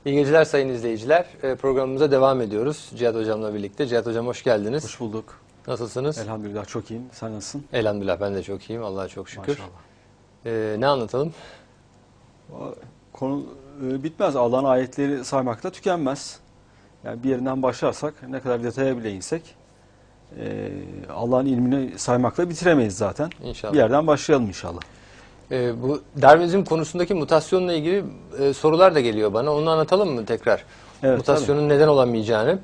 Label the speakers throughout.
Speaker 1: İyi geceler sayın izleyiciler. Programımıza devam ediyoruz Cihat Hocam'la birlikte. Cihat Hocam hoş geldiniz.
Speaker 2: Hoş bulduk.
Speaker 1: Nasılsınız?
Speaker 2: Elhamdülillah çok iyiyim. Sen nasılsın?
Speaker 1: Elhamdülillah ben de çok iyiyim. Allah'a çok şükür.
Speaker 2: Maşallah.
Speaker 1: Ne anlatalım?
Speaker 2: Konu bitmez. Allah'ın ayetleri saymakla tükenmez. Yani bir yerinden başlarsak, ne kadar detaya bile insek, Allah'ın ilmini saymakla bitiremeyiz zaten.
Speaker 1: İnşallah.
Speaker 2: Bir yerden başlayalım inşallah.
Speaker 1: Bu Darwinizm konusundaki mutasyonla ilgili sorular da geliyor bana. Onu anlatalım mı tekrar?
Speaker 2: Evet,
Speaker 1: Mutasyonun neden olamayacağını.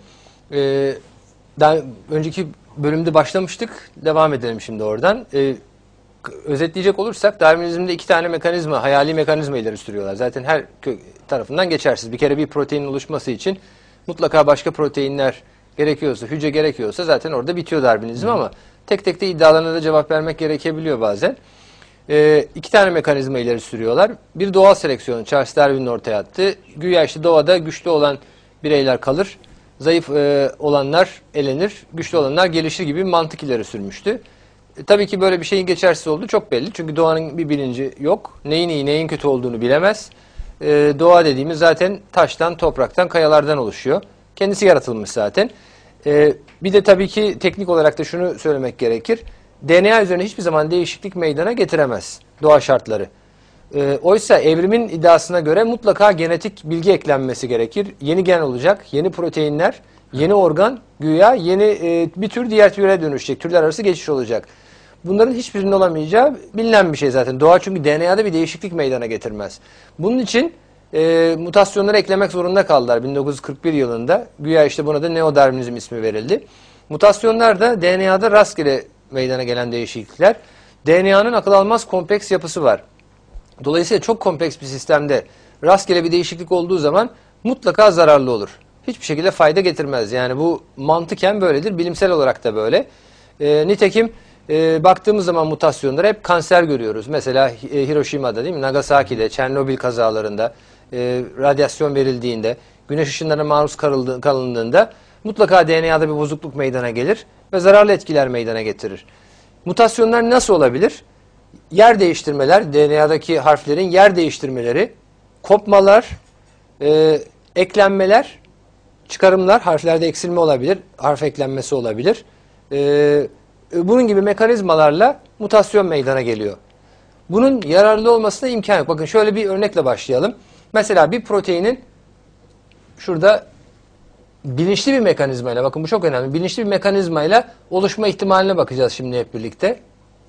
Speaker 1: Daha önceki bölümde başlamıştık. Devam edelim şimdi oradan. Özetleyecek olursak Darwinizm'de iki tane mekanizma, hayali mekanizma ileri sürüyorlar. Zaten her tarafından geçersiz. Bir kere bir proteinin oluşması için mutlaka başka proteinler gerekiyorsa, hücre gerekiyorsa zaten orada bitiyor Darwinizm ama tek tek de iddialarına da cevap vermek gerekebiliyor bazen. İki tane mekanizma ileri sürüyorlar. Bir doğal seleksiyon, Charles Darwin'in ortaya attığı. Güya işte doğada güçlü olan bireyler kalır, zayıf olanlar elenir, güçlü olanlar gelişir gibi bir mantık ileri sürmüştü. Tabii ki böyle bir şeyin geçersiz olduğu çok belli. Çünkü doğanın bir bilinci yok. Neyin iyi, neyin kötü olduğunu bilemez. Doğa dediğimiz zaten taştan, topraktan, kayalardan oluşuyor. Kendisi yaratılmış zaten. Bir de tabii ki teknik olarak da şunu söylemek gerekir. DNA üzerine hiçbir zaman değişiklik meydana getiremez doğa şartları. Oysa evrimin iddiasına göre mutlaka genetik bilgi eklenmesi gerekir. Yeni gen olacak, yeni proteinler, yeni organ, güya yeni bir tür diğer türe dönüşecek. Türler arası geçiş olacak. Bunların hiçbirinin olamayacağı bilinen bir şey zaten. Doğa çünkü DNA'da bir değişiklik meydana getirmez. Bunun için mutasyonları eklemek zorunda kaldılar 1941 yılında. Güya işte buna da Neo-Darwinizm ismi verildi. Mutasyonlar da DNA'da rastgele meydana gelen değişiklikler. DNA'nın akıl almaz kompleks yapısı var. Dolayısıyla çok kompleks bir sistemde rastgele bir değişiklik olduğu zaman mutlaka zararlı olur. Hiçbir şekilde fayda getirmez. Yani bu mantıken böyledir, bilimsel olarak da böyle. Nitekim baktığımız zaman mutasyonlara hep kanser görüyoruz. Mesela Hiroşima'da değil mi? Nagasaki'de, Çernobil kazalarında, radyasyon verildiğinde, güneş ışınlarına maruz kalındığında mutlaka DNA'da bir bozukluk meydana gelir ve zararlı etkiler meydana getirir. Mutasyonlar nasıl olabilir? Yer değiştirmeler, DNA'daki harflerin yer değiştirmeleri, kopmalar, eklenmeler, çıkarımlar, harflerde eksilme olabilir, harf eklenmesi olabilir. Bunun gibi mekanizmalarla mutasyon meydana geliyor. Bunun yararlı olmasına imkan yok. Bakın şöyle bir örnekle başlayalım. Mesela bir proteinin şurada bilinçli bir mekanizmayla, bakın bu çok önemli, bilinçli bir mekanizmayla oluşma ihtimaline bakacağız şimdi hep birlikte.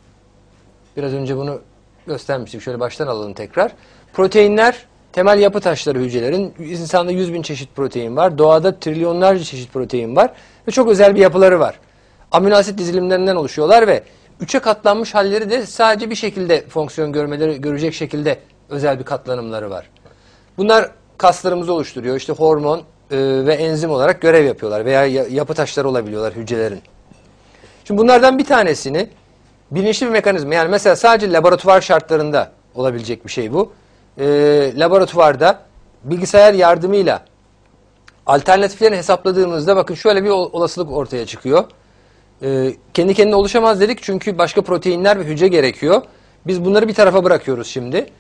Speaker 1: Biraz önce bunu göstermiştik. Şöyle baştan alalım tekrar. Proteinler temel yapı taşları hücrelerin. İnsanda 100.000 çeşit protein var. Doğada trilyonlarca çeşit protein var. Ve çok özel bir yapıları var. Amino asit dizilimlerinden oluşuyorlar ve üçe katlanmış halleri de sadece bir şekilde fonksiyon görecek şekilde özel bir katlanımları var. Bunlar kaslarımızı oluşturuyor. İşte hormon ve enzim olarak görev yapıyorlar veya yapı taşları olabiliyorlar hücrelerin. Şimdi bunlardan bir tanesini bilinçli bir mekanizma, yani mesela sadece laboratuvar şartlarında olabilecek bir şey bu. Laboratuvarda bilgisayar yardımıyla alternatiflerini hesapladığımızda bakın şöyle bir olasılık ortaya çıkıyor. Kendi kendine oluşamaz dedik çünkü başka proteinler ve hücre gerekiyor. Biz bunları bir tarafa bırakıyoruz şimdi.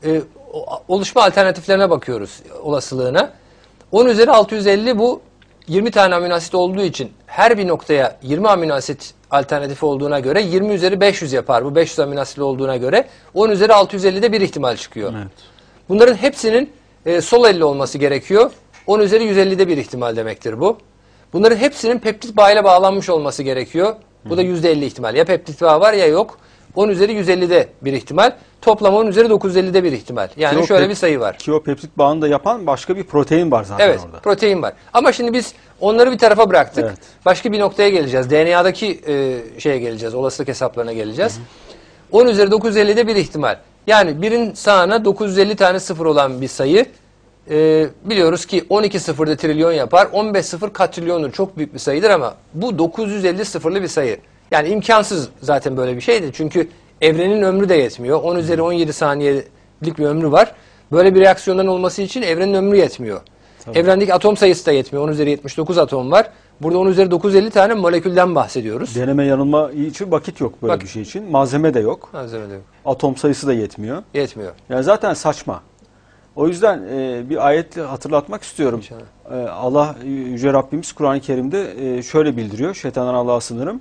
Speaker 1: Oluşma alternatiflerine bakıyoruz, olasılığına. 10 üzeri 650 bu 20 tane amino asit olduğu için her bir noktaya 20 amino asit alternatifi olduğuna göre 20 üzeri 500 yapar. Bu 500 amino asit olduğuna göre 10 üzeri 650'de bir ihtimal çıkıyor. Evet. Bunların hepsinin sol elli olması gerekiyor. 10 üzeri 150'de bir ihtimal demektir bu. Bunların hepsinin peptit bağıyla bağlanmış olması gerekiyor. Bu da %50 ihtimal. Ya peptit bağı var ya yok. 10 üzeri 150'de bir ihtimal. Toplam 10 üzeri 950'de bir ihtimal. Yani şöyle bir sayı var.
Speaker 2: Ki o peptit bağını da yapan başka bir protein var zaten
Speaker 1: orada. Evet, protein var. Ama şimdi biz onları bir tarafa bıraktık. Evet. Başka bir noktaya geleceğiz. DNA'daki şeye geleceğiz. Olasılık hesaplarına geleceğiz. 10 üzeri 950'de bir ihtimal. Yani birin sağına 950 tane sıfır olan bir sayı. Biliyoruz ki 12 sıfırda trilyon yapar. 15 sıfır katrilyondur. Çok büyük bir sayıdır ama bu 950 sıfırlı bir sayı. Yani imkansız zaten böyle bir şeydi. Çünkü evrenin ömrü de yetmiyor. 10 üzeri 17 saniyelik bir ömrü var. Böyle bir reaksiyonların olması için evrenin ömrü yetmiyor. Tabii. Evrendeki atom sayısı da yetmiyor. 10 üzeri 79 atom var. Burada 10 üzeri 950 tane molekülden bahsediyoruz.
Speaker 2: Deneme yanılma için vakit yok böyle bir şey için. Malzeme de yok.
Speaker 1: Malzeme de yok.
Speaker 2: Atom sayısı da yetmiyor.
Speaker 1: Yetmiyor.
Speaker 2: Yani zaten saçma. O yüzden bir ayet hatırlatmak istiyorum. Allah Yüce Rabbimiz Kur'an-ı Kerim'de şöyle bildiriyor. Şeytandan Allah'a sığınırım.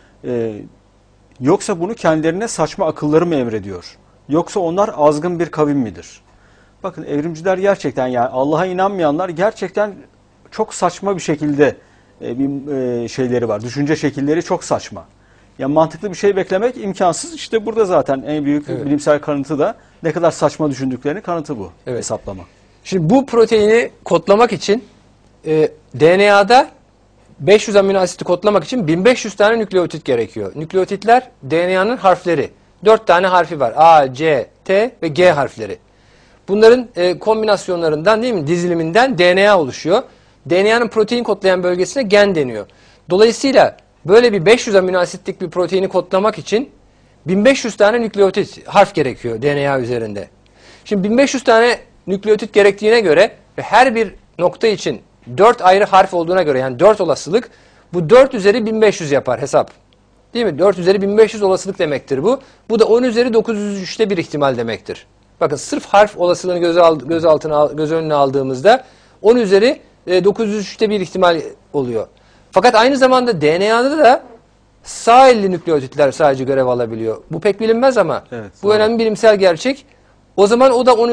Speaker 2: Yoksa bunu kendilerine saçma akılları mı emrediyor? Yoksa onlar azgın bir kavim midir? Bakın evrimciler gerçekten, yani Allah'a inanmayanlar gerçekten çok saçma bir şekilde bir şeyleri var. Düşünce şekilleri çok saçma. Yani mantıklı bir şey beklemek imkansız. İşte burada zaten en büyük bilimsel kanıtı da ne kadar saçma düşündüklerinin kanıtı bu. Evet. Hesaplama.
Speaker 1: Şimdi bu proteini kodlamak için DNA'da 500 amino asiti kodlamak için 1500 tane nükleotit gerekiyor. Nükleotitler DNA'nın harfleri. 4 tane harfi var. A, C, T ve G harfleri. Bunların kombinasyonlarından, değil mi, diziliminden DNA oluşuyor. DNA'nın protein kodlayan bölgesine gen deniyor. Dolayısıyla böyle bir 500 amino asitlik bir proteini kodlamak için 1500 tane nükleotit harf gerekiyor DNA üzerinde. Şimdi 1500 tane nükleotit gerektiğine göre ve her bir nokta için 4 ayrı harf olduğuna göre, yani 4 olasılık, bu 4 üzeri 1500 yapar hesap. Değil mi? 4 üzeri 1500 olasılık demektir bu. Bu da 10 üzeri 903'te bir ihtimal demektir. Bakın sırf harf olasılığını göz önüne aldığımızda 10 üzeri 903'te bir ihtimal oluyor. Fakat aynı zamanda DNA'da da sağ elli nükleotitler sadece görev alabiliyor. Bu pek bilinmez ama bu önemli bilimsel gerçek. O zaman o da 10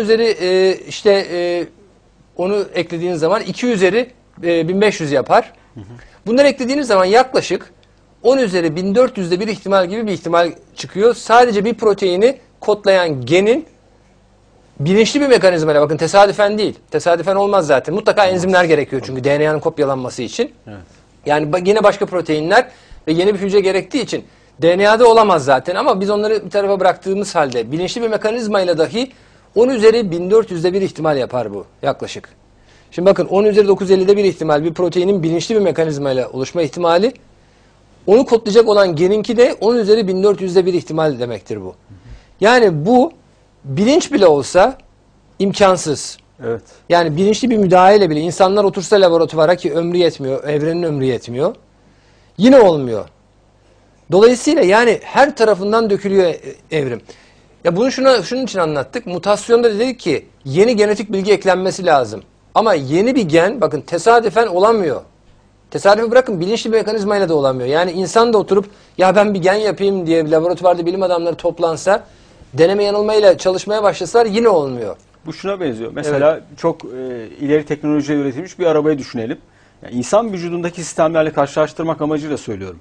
Speaker 1: üzeri onu eklediğiniz zaman 2 üzeri 1500 yapar. Bunları eklediğiniz zaman yaklaşık 10 üzeri 1400'de bir ihtimal gibi bir ihtimal çıkıyor. Sadece bir proteini kodlayan genin bilinçli bir mekanizmayla, bakın tesadüfen değil. Tesadüfen olmaz zaten. Mutlaka enzimler gerekiyor çünkü DNA'nın kopyalanması için. Evet. Yani yine başka proteinler ve yeni bir hücre gerektiği için DNA'da olamaz zaten, ama biz onları bir tarafa bıraktığımız halde bilinçli bir mekanizmayla dahi 10 üzeri 1400'de bir ihtimal yapar bu yaklaşık. Şimdi bakın 10 üzeri 950'de bir ihtimal bir proteinin bilinçli bir mekanizmayla oluşma ihtimali, onu kodlayacak olan geninki de 10 üzeri 1400'de bir ihtimal demektir bu. Yani bu bilinç bile olsa imkansız.
Speaker 2: Evet.
Speaker 1: Yani bilinçli bir müdahale bile, insanlar otursa laboratuvara, ki ömrü yetmiyor, evrenin ömrü yetmiyor, yine olmuyor. Dolayısıyla yani her tarafından dökülüyor evrim. Ya bunu şunun için anlattık. Mutasyonda dedik ki yeni genetik bilgi eklenmesi lazım. Ama yeni bir gen, bakın, tesadüfen olamıyor. Tesadüfi bırakın, bilinçli bir mekanizmayla da olamıyor. Yani insan da oturup ya ben bir gen yapayım diye laboratuvarda bilim adamları toplansa, deneme yanılmayla çalışmaya başlasalar yine olmuyor.
Speaker 2: Bu şuna benziyor. Mesela çok ileri teknolojiyle üretilmiş bir arabayı düşünelim. Yani insan vücudundaki sistemlerle karşılaştırmak amacıyla söylüyorum.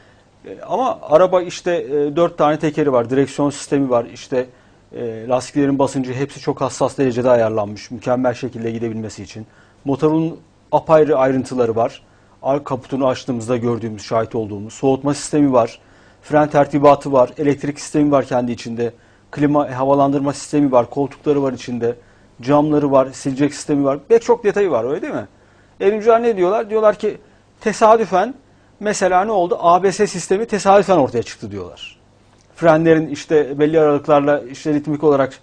Speaker 2: Ama araba işte 4 tane tekeri var, direksiyon sistemi var, işte lastiklerin basıncı hepsi çok hassas derecede ayarlanmış, mükemmel şekilde gidebilmesi için. Motorun apayrı ayrıntıları var. Arka kaputunu açtığımızda gördüğümüz, şahit olduğumuz soğutma sistemi var, fren tertibatı var, elektrik sistemi var kendi içinde, klima, havalandırma sistemi var, koltukları var içinde, camları var, silecek sistemi var. Pek çok detayı var, öyle değil mi? Evrimciler ne diyorlar? Diyorlar ki tesadüfen, mesela ne oldu? ABS sistemi tesadüfen ortaya çıktı diyorlar. Frenlerin işte belli aralıklarla işte ritmik olarak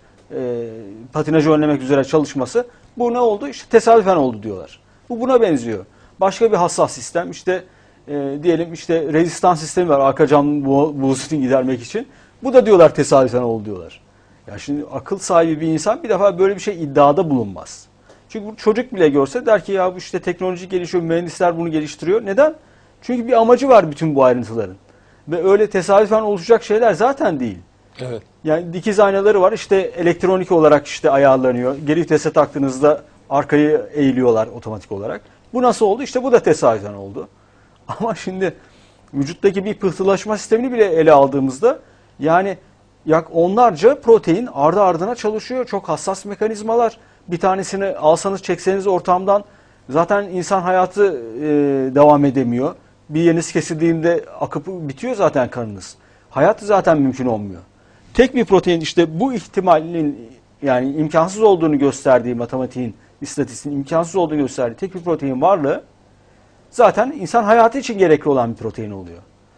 Speaker 2: patinajı önlemek üzere çalışması, bu ne oldu? İşte tesadüfen oldu diyorlar. Bu buna benziyor. Başka bir hassas sistem, işte diyelim işte rezistans sistemi var arka cam buğusunu gidermek için. Bu da diyorlar tesadüfen oldu diyorlar. Ya şimdi akıl sahibi bir insan bir defa böyle bir şey iddiada bulunmaz. Çünkü bu çocuk bile görse der ki ya bu işte teknoloji gelişiyor, mühendisler bunu geliştiriyor. Neden? Çünkü bir amacı var bütün bu ayrıntıların. Ve öyle tesadüfen oluşacak şeyler zaten değil.
Speaker 1: Evet.
Speaker 2: Yani dikiz aynaları var, işte elektronik olarak işte ayarlanıyor. Geri vitese taktığınızda arkayı eğiliyorlar otomatik olarak. Bu nasıl oldu? İşte bu da tesadüfen oldu. Ama şimdi vücuttaki bir pıhtılaşma sistemini bile ele aldığımızda yani onlarca protein ardı ardına çalışıyor. Çok hassas mekanizmalar. Bir tanesini alsanız çekseniz ortamdan zaten insan hayatı devam edemiyor. Bir yeriniz kesildiğinde akıp bitiyor zaten kanınız. Hayat zaten mümkün olmuyor. Tek bir protein, işte bu ihtimalin, yani imkansız olduğunu gösterdiği, matematiğin, istatistiğin imkansız olduğunu gösterdiği tek bir protein varlığı zaten insan hayatı için gerekli olan bir protein oluyor.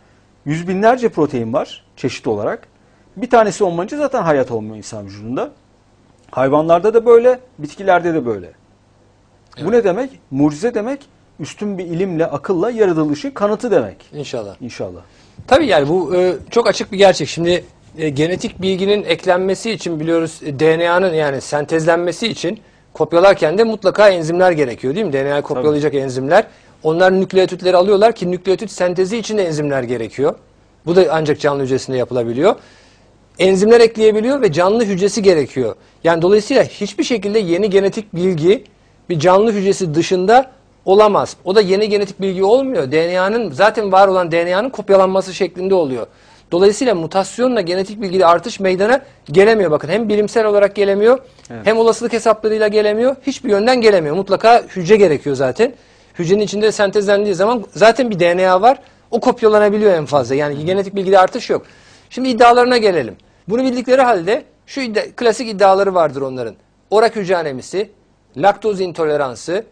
Speaker 2: Yüz binlerce protein var çeşit olarak. Bir tanesi olmayınca zaten hayat olmuyor insan vücudunda. Hayvanlarda da böyle, bitkilerde de böyle. Evet. Bu ne demek? Mucize demek, üstün bir ilimle, akılla yaratılışın kanıtı demek.
Speaker 1: İnşallah.
Speaker 2: İnşallah.
Speaker 1: Tabii yani bu çok açık bir gerçek. Şimdi genetik bilginin eklenmesi için biliyoruz DNA'nın, yani sentezlenmesi için kopyalarken de mutlaka enzimler gerekiyor değil mi? DNA'yı kopyalayacak enzimler. Onlar nükleotitleri alıyorlar ki nükleotit sentezi için de enzimler gerekiyor. Bu da ancak canlı hücresinde yapılabiliyor. Enzimler ekleyebiliyor ve canlı hücresi gerekiyor. Yani dolayısıyla hiçbir şekilde yeni genetik bilgi bir canlı hücresi dışında olamaz. O da yeni genetik bilgi olmuyor. DNA'nın zaten var olan DNA'nın kopyalanması şeklinde oluyor. Dolayısıyla mutasyonla genetik bilgide artış meydana gelemiyor. Bakın hem bilimsel olarak gelemiyor, hem olasılık hesaplarıyla gelemiyor. Hiçbir yönden gelemiyor. Mutlaka hücre gerekiyor zaten. Hücrenin içinde sentezlendiği zaman zaten bir DNA var. O kopyalanabiliyor en fazla. Yani genetik bilgide artış yok. Şimdi iddialarına gelelim. Bunu bildikleri halde şu klasik iddiaları vardır onların. Orak hücre anemisi, laktoz intoleransı,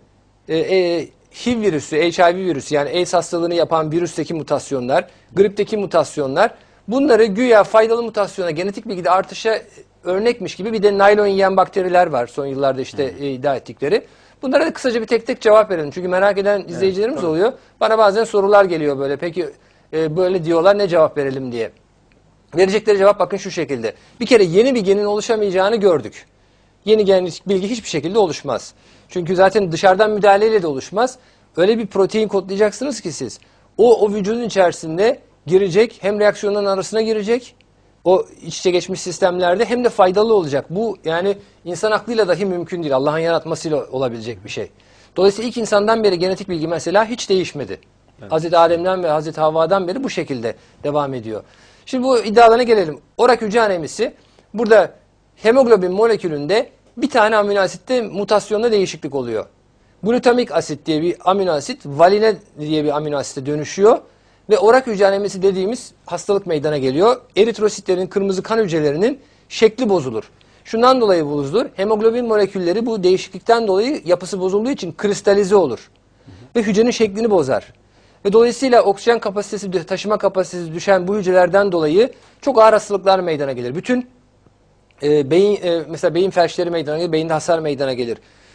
Speaker 1: HIV virüsü, HIV virüsü yani AIDS hastalığını yapan virüsteki mutasyonlar, gripteki mutasyonlar, bunları güya faydalı mutasyona, genetik bilgide artışa örnekmiş gibi bir de naylon yiyen bakteriler var son yıllarda işte iddia ettikleri. Bunlara da kısaca bir tek tek cevap verelim. Çünkü merak eden izleyicilerimiz oluyor. Bana bazen sorular geliyor böyle. Peki böyle diyorlar, ne cevap verelim diye. Verecekleri cevap bakın şu şekilde. Bir kere yeni bir genin oluşamayacağını gördük. Yeni genetik bilgi hiçbir şekilde oluşmaz. Çünkü zaten dışarıdan müdahaleyle de oluşmaz. Öyle bir protein kodlayacaksınız ki siz. O vücudun içerisinde girecek, hem reaksiyonların arasına girecek, o iç içe geçmiş sistemlerde, hem de faydalı olacak. Bu yani insan aklıyla dahi mümkün değil. Allah'ın yaratmasıyla olabilecek bir şey. Dolayısıyla ilk insandan beri genetik bilgi mesela hiç değişmedi. Evet. Hazreti Adem'den ve Hazreti Havva'dan beri bu şekilde devam ediyor. Şimdi bu iddialarına gelelim. Orak hücre anemisi, burada hemoglobin molekülünde bir tane amino asitte mutasyonla değişiklik oluyor. Glutamik asit diye bir amino asit valine diye bir amino asite dönüşüyor ve orak hücre anemisi dediğimiz hastalık meydana geliyor. Eritrositlerin, kırmızı kan hücrelerinin şekli bozulur. Şundan dolayı bozulur. Hemoglobin molekülleri bu değişiklikten dolayı yapısı bozulduğu için kristalize olur. Ve hücrenin şeklini bozar. Ve dolayısıyla oksijen kapasitesi, taşıma kapasitesi düşen bu hücrelerden dolayı çok ağır hastalıklar meydana gelir. Bütün mesela beyin felçleri meydana gelir, beyinde hasar meydana gelir.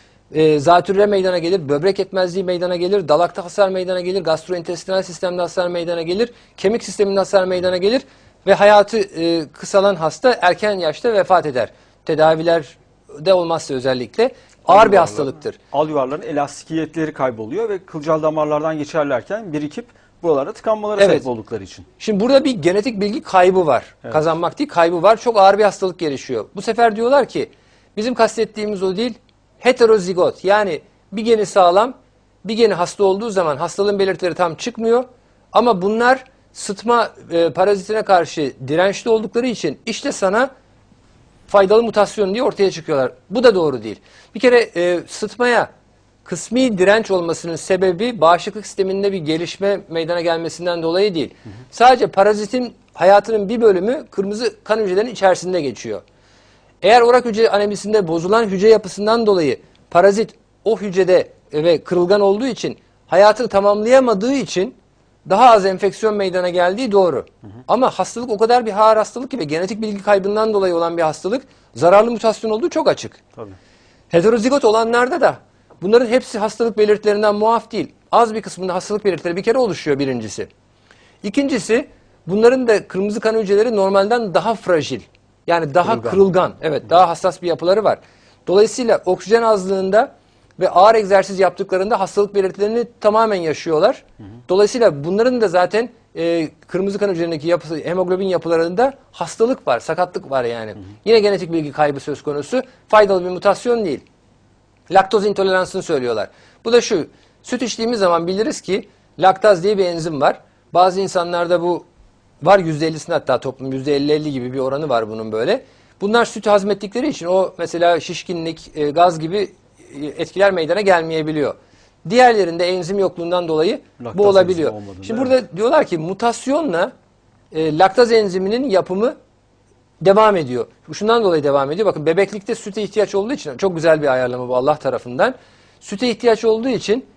Speaker 1: Zatürre meydana gelir, böbrek yetmezliği meydana gelir, dalakta hasar meydana gelir, gastrointestinal sistemde hasar meydana gelir, kemik sisteminde hasar meydana gelir ve hayatı kısalan hasta erken yaşta vefat eder. Tedavilerde olmazsa özellikle ağır bir hastalıktır.
Speaker 2: Al yuvarların elastikiyetleri kayboluyor ve kılcal damarlardan geçerlerken birikip buralarda tıkanmalara sebep oldukları için.
Speaker 1: Şimdi burada bir genetik bilgi kaybı var. Evet. Kazanmak değil, kaybı var. Çok ağır bir hastalık gelişiyor. Bu sefer diyorlar ki bizim kastettiğimiz o değil, heterozigot, yani bir geni sağlam, bir geni hasta olduğu zaman hastalığın belirtileri tam çıkmıyor. Ama bunlar sıtma parazitine karşı dirençli oldukları için işte sana faydalı mutasyon diye ortaya çıkıyorlar. Bu da doğru değil. Bir kere sıtmaya kısmi direnç olmasının sebebi bağışıklık sisteminde bir gelişme meydana gelmesinden dolayı değil. Sadece parazitin hayatının bir bölümü kırmızı kan hücrelerinin içerisinde geçiyor. Eğer orak hücre anemisinde bozulan hücre yapısından dolayı parazit o hücrede ve kırılgan olduğu için hayatını tamamlayamadığı için daha az enfeksiyon meydana geldiği doğru. Ama hastalık o kadar bir ağır hastalık ki ve genetik bilgi kaybından dolayı olan bir hastalık, zararlı mutasyon olduğu çok açık. Tabii. Heterozigot olanlarda da bunların hepsi hastalık belirtilerinden muaf değil. Az bir kısmında hastalık belirtileri bir kere oluşuyor birincisi. İkincisi, bunların da kırmızı kan hücreleri normalden daha fragil. Yani daha kırılgan. Evet, daha hassas bir yapıları var. Dolayısıyla oksijen azlığında ve ağır egzersiz yaptıklarında hastalık belirtilerini tamamen yaşıyorlar. Dolayısıyla bunların da zaten kırmızı kan hücrelerindeki yapısı, hemoglobin yapılarında hastalık var, sakatlık var yani. Yine genetik bilgi kaybı söz konusu. Faydalı bir mutasyon değil. Laktoz intoleransını söylüyorlar. Bu da şu, süt içtiğimiz zaman biliriz ki laktaz diye bir enzim var. Bazı insanlarda bu var, %50'sinde hatta toplum %50-50 gibi bir oranı var bunun böyle. Bunlar sütü hazmettikleri için o mesela şişkinlik, gaz gibi etkiler meydana gelmeyebiliyor. Diğerlerinde enzim yokluğundan dolayı laktaz bu olabiliyor. Şimdi burada diyorlar ki mutasyonla laktaz enziminin yapımı devam ediyor. Şundan dolayı devam ediyor. Bakın bebeklikte süte ihtiyaç olduğu için çok güzel bir ayarlama bu Allah tarafından. Süte ihtiyaç olduğu için